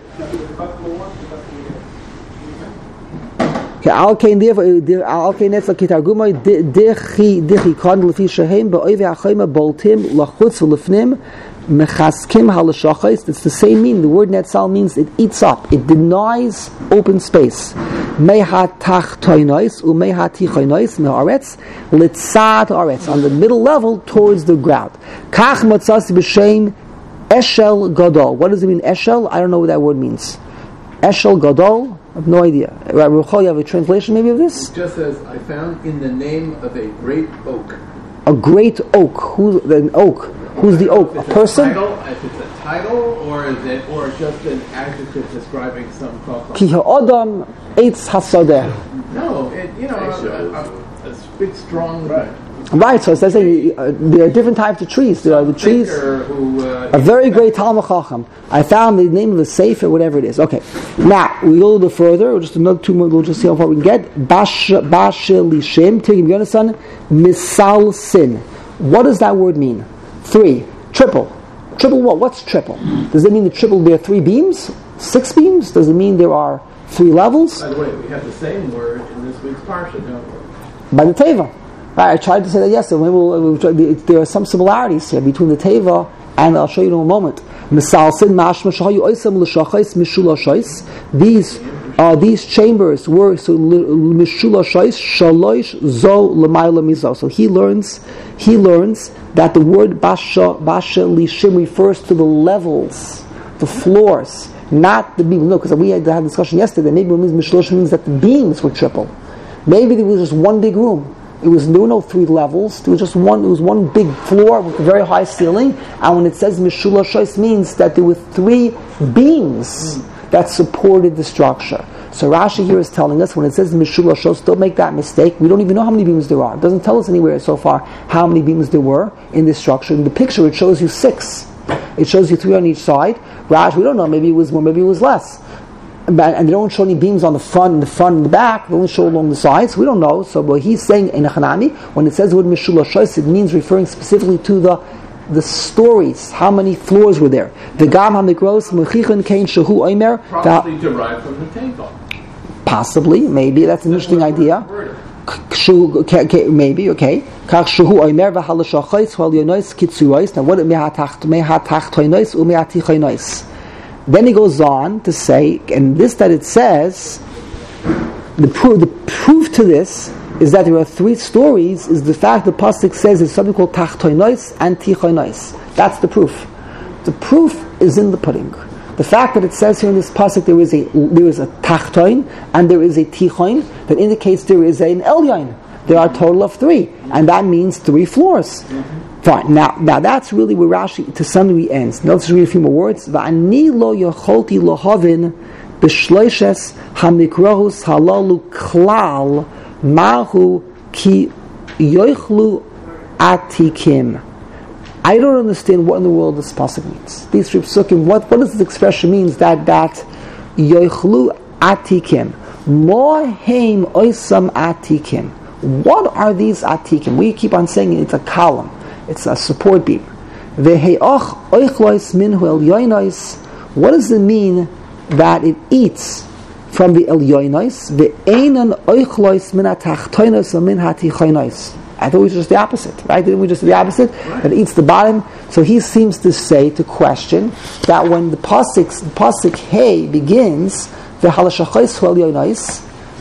Speaker 1: Therefore, ne'etzal kitar gumay dichikan lefi sheheim ba'oivei hachayma boltim lachutz v'lefnim mechaskim halashachos. It's the same meaning. The word netzal means it eats up. It denies open space. Mehat tachtoinois umehat tichoinois me'aretz litzad aretz, on the middle level towards the ground. Kach matzasi b'shem eshel gadol. What does it mean, eshel? I don't know what that word means. Eshel gadol? I have no idea. Right, Ruchel, you have a translation maybe of this?
Speaker 2: It just says, I found in the name of a great oak.
Speaker 1: A great oak. Who's an oak? Who's the oak? A person?
Speaker 2: If it's a title, or just an adjective describing some called.
Speaker 1: Ki ha'adam eitz hasadeh.
Speaker 2: No, a big, strong.
Speaker 1: Right, so it's saying there are different types of trees. There are the trees. A very great Talmud Chacham. I found the name of the sefer, whatever it is. Okay, now we go a little bit further. Just another 2 more. We'll just see how far we can get. Bashilishim, Tigim Yonasan, Misal Sin. What does that word mean? 3. Triple. Triple what? What's triple? Does it mean the triple there are 3 beams? 6 beams? Does it mean there are 3 levels?
Speaker 2: By the way, we have the same word in this week's parsha, don't we?
Speaker 1: By the Teva. Right, I tried to say that yesterday. There are some similarities here between the Teva and I'll show you in a moment. These these chambers were mishulashais shalosh zo l'mayla mizo. So he learns that the word basha lishim refers to the levels, the floors, not the beams. No, because we had a discussion yesterday. Maybe it means mishlosh means that the beams were triple. Maybe there was just one big room. There were no 3 levels. There was just one. It was one big floor with a very high ceiling. And when it says mishulashos, means that there were 3 beams that supported the structure. So Rashi here is telling us when it says mishulashos, don't make that mistake. We don't even know how many beams there are. It doesn't tell us anywhere so far how many beams there were in this structure. In the picture, it shows you 6. It shows you 3 on each side. Rashi, we don't know. Maybe it was more. Maybe it was less. And they don't show any beams on the front and the back. They only show along the sides. We don't know. So what he's saying in Hanami, when it says the word mishulashos, it means referring specifically to the stories. How many floors were there? The gam hamikros mechichen kein shehu omer.
Speaker 5: Probably derived from the table.
Speaker 1: Possibly, maybe that's an interesting idea. Maybe, okay. Kach shehu omer v'halashachos v'alyonos kitzuros. Now what mehatachtoinos umeatichoinos. Then he goes on to say, and this that it says, the proof to this is that there are 3 stories, is the fact the pasuk says there's something called tachtoinos and tichoinos. That's the proof. The proof is in the pudding. The fact that it says here in this pasuk there is a tachtoin and there is a tichoin, that indicates there is an elyon. There are a total of 3, and that means 3 floors. Fine. Now that's really where Rashi to some degree ends. Now let's read a few more words. Va'ani lo yacholti lohavin b'shloishes hamikrohus halalu klal mahu ki yoichlu atikim. I don't understand what in the world this pasuk means. These three psukim, what does this expression mean? That yoichlu atikim moheim oisam atikim. What are these atikim? We keep on saying it's a column. It's a support beam. What does it mean that it eats from the elyonos? I thought it was just the opposite, right? Didn't we just do the opposite? Right. That it eats the bottom. So he seems to say, to question, that when the pasuk Hey begins, the halashachos elyonos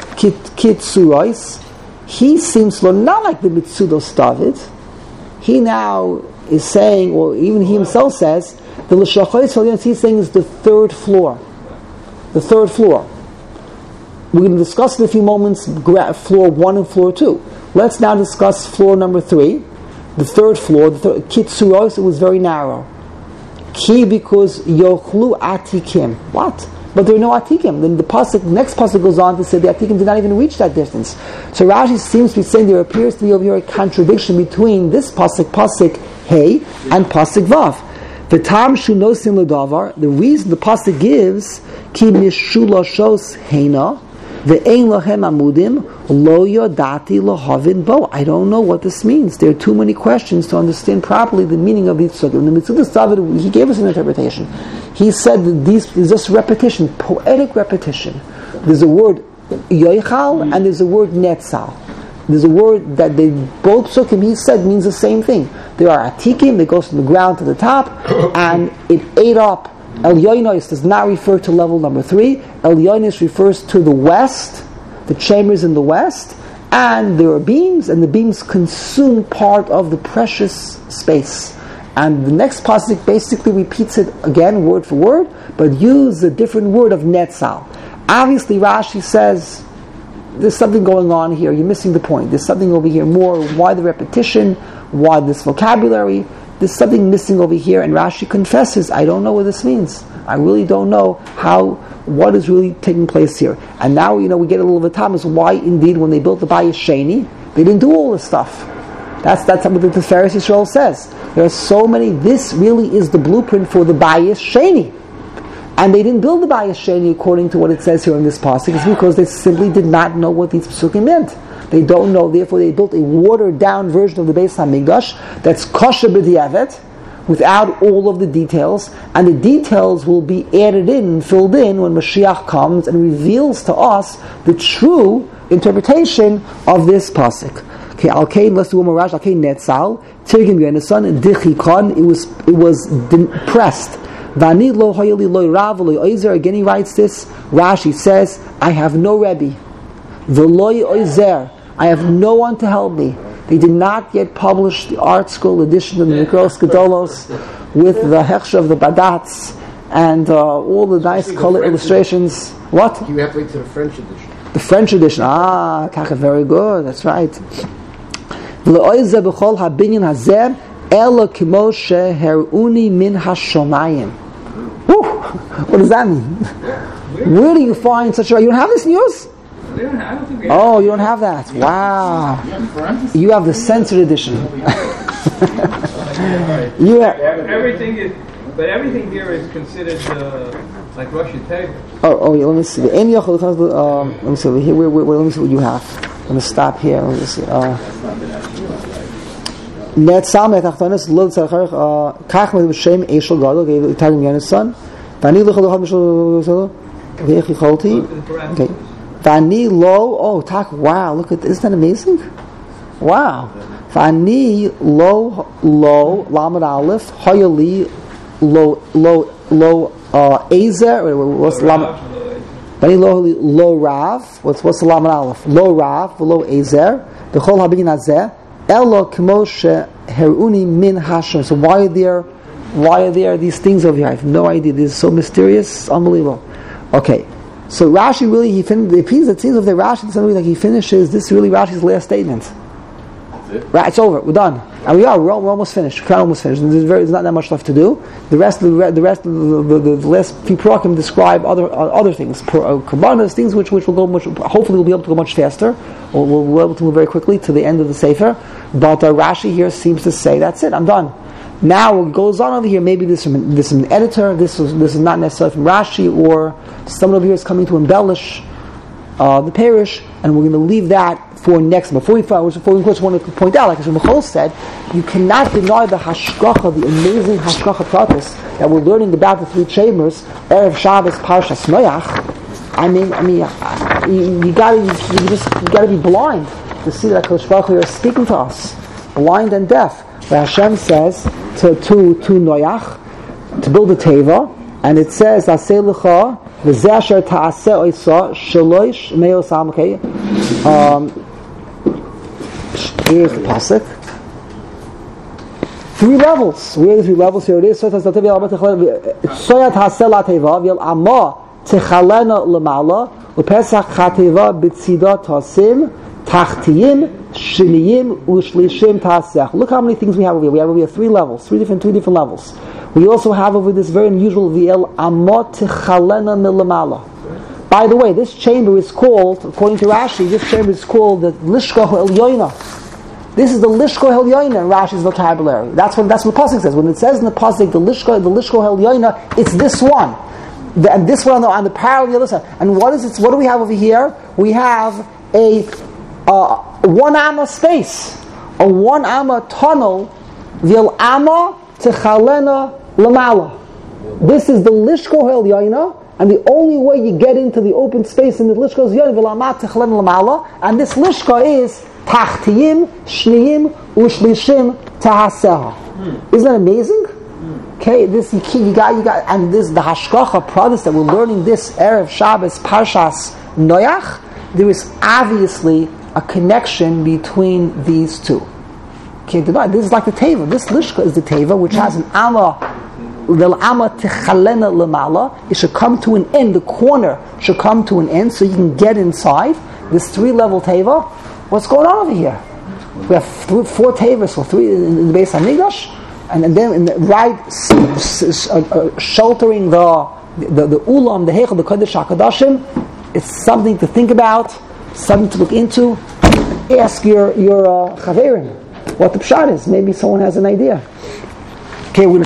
Speaker 1: kitzuros, he seems to not like the mitzudos David. He now is saying, or even he himself says, the l'shachos elyonos he's saying is the 3rd floor. The 3rd floor. We're going to discuss in a few moments floor 1 and floor 2. Let's now discuss floor number 3, the 3rd floor. The kitzuros, it was very narrow. Ki because yochlu atikim. What? But there are no atikim. Then the next pasuk goes on to say the atikim did not even reach that distance. So Rashi seems to be saying there appears to be over here a contradiction between this pasuk Hey, and pasuk Vav. The tam shunosim l'davar. The reason the pasuk gives ki mishulashos heina ve'ein lahem amudim lo yodati lahavin bo. I don't know what this means. There are too many questions to understand properly the meaning of these psukim. The Mitzudas David, he gave us an interpretation. He said that these is just repetition, poetic repetition. There's a word yoichal and there's a word netzal. There's a word that both psukim he said means the same thing. There are atikim that goes from the ground to the top, and it ate up. Elyonos does not refer to level number 3. Elyonos refers to the west, the chambers in the west, and there are beams, and the beams consume part of the precious space. And the next pasuk basically repeats it again, word for word, but uses a different word of netzal. Obviously, Rashi says, there's something going on here, you're missing the point. There's something over here more. Why the repetition? Why this vocabulary? There's something missing over here, and Rashi confesses, I don't know what this means. I really don't know what is really taking place here. And now, we get a little bit of time as why, indeed, when they built the Bayis Sheni, they didn't do all this stuff. That's something that the Tiferes Yisrael says. There are so many, this really is the blueprint for the Bayis Sheni. And they didn't build the Bayis Sheni according to what it says here in this passage. It's because they simply did not know what these psukim meant. They don't know, therefore they built a watered down version of the Beis HaMikdash that's kosher b'di'evet, without all of the details, and the details will be added in, filled in, when Mashiach comes and reveals to us the true interpretation of this pasuk. Okay, Al-Kain, let's do one more Rashi. Al-Kain Netzal, Tirgim Yonasan, Dichikon, it was pressed. Vani lo hayali lo Rav lo Oizer. Again, he writes this. Rashi says, I have no Rebbe. V'lo Oizer. I have no one to help me. They did not yet publish the art school edition of the Mikros Gedolos with the Hechsha of the Badatz and all the nice color illustrations. What?
Speaker 6: You have to wait to the French edition.
Speaker 1: The French edition. Kaka, very good. That's right. V'lo'oize b'chol habinyan hazeh ela kimo sheheruni min hashomayim. What does that mean? Where do you find such a... You don't have this in yours? Oh, you don't have that. Wow. You have the censored edition. You have
Speaker 3: everything is, but everything here is considered like Russian table.
Speaker 1: Yeah, let me see. Let me see over here. Let me see what you have. Let me stop here. Let me see. Net Samet Achtanis Lod Tzarech Kach Med B'Shem Eshel Gadol Tagim Yonason Vani Lo Chol B'Shol V'Echi Cholti. Okay. Vani Lo. Tak. Wow. Look at. Isn't that amazing? Wow. Vani Lo Lamed Aleph Hayali Lo Ezer. What's Lamed? Vani Lo Rav. What's the Lamed Aleph? Lo Rav Lo Ezer. The Chol Habinyan Hazeh. Elo Kmoshe Heruni Min Hashem. So why are there these things over here? I have no idea. This is so mysterious. It's unbelievable. Okay. So Rashi really, it seems of the Rashi, like he finishes this really Rashi's last statement.
Speaker 5: That's it?
Speaker 1: Right, it's over. We're done. And we're almost finished. We're almost finished. There's not that much left to do. The rest of the last few parakim describe other things, kabbanas, things which will go much. Hopefully, we'll be able to go much faster. We'll be able to move very quickly to the end of the sefer. But Rashi here seems to say, "That's it. I'm done." Now what goes on over here, maybe this is an editor. This is not necessarily from Rashi, or someone over here is coming to embellish the parish, and we're going to leave that for next. Before we just want to point out, like as Michal said, you cannot deny the hashgacha, the amazing hashgacha pratis that we're learning about the three chambers, Erev Shabbos, Parshas Noach. I mean, you gotta be blind to see that Kodesh Baruch Hu is speaking to us, blind and deaf. Where Hashem says to Noach to build a teva, and it says Aseh lecha v'zeh asher ta'aseh oisa shalosh meos am. Okay, here's the pasuk. 3 levels. Where are the 3 levels? Here it is. Soyat haseh la teva v'yel amma techalena lemala u'pesach chateva b'tzida tasim tachtiyim shiniyim ushlishim tasech. Look how many things we have over here. We have over here 3 levels, 3 different levels. We also have over this very unusual v'el amot techalena milamala. By the way, this chamber is called, according to Rashi, this chamber is called the Lishka Elyoina. This is the Lishka Elyoina in Rashi's vocabulary. That's what the pasuk says. When it says in the pasuk the Lishka Elyoina, it's this one. And this one on the parallel the other side. And what is it? What do we have over here? We have a 1 amma space, a 1 amma tunnel, vil amma techalena lamala. This is the Lishko Elyoina, and the only way you get into the open space in the Lishko Elyoina, vil amma techalena lamala, and this Lishko is tachtiyim, shniyim, ushlishim, tahaseha. Isn't that amazing? Okay, this you got, and this the hashgacha pratis that we're learning this Erev Shabbos Parshas Noach. There is obviously a connection between these two. Can't deny. This is like the teva. This lishka is the teva, which has an amma, the amma techalena lemala. It should come to an end. The corner should come to an end, so you can get inside this 3-level teva. What's going on over here? We have 4 tevas, or 3 in the Beis Hamikdash, and then in the right sheltering the ulam, the heichal, the kodesh hakadashim. It's something to think about, something to look into. Ask your chaverim what the pshat is. Maybe someone has an idea. Okay, we're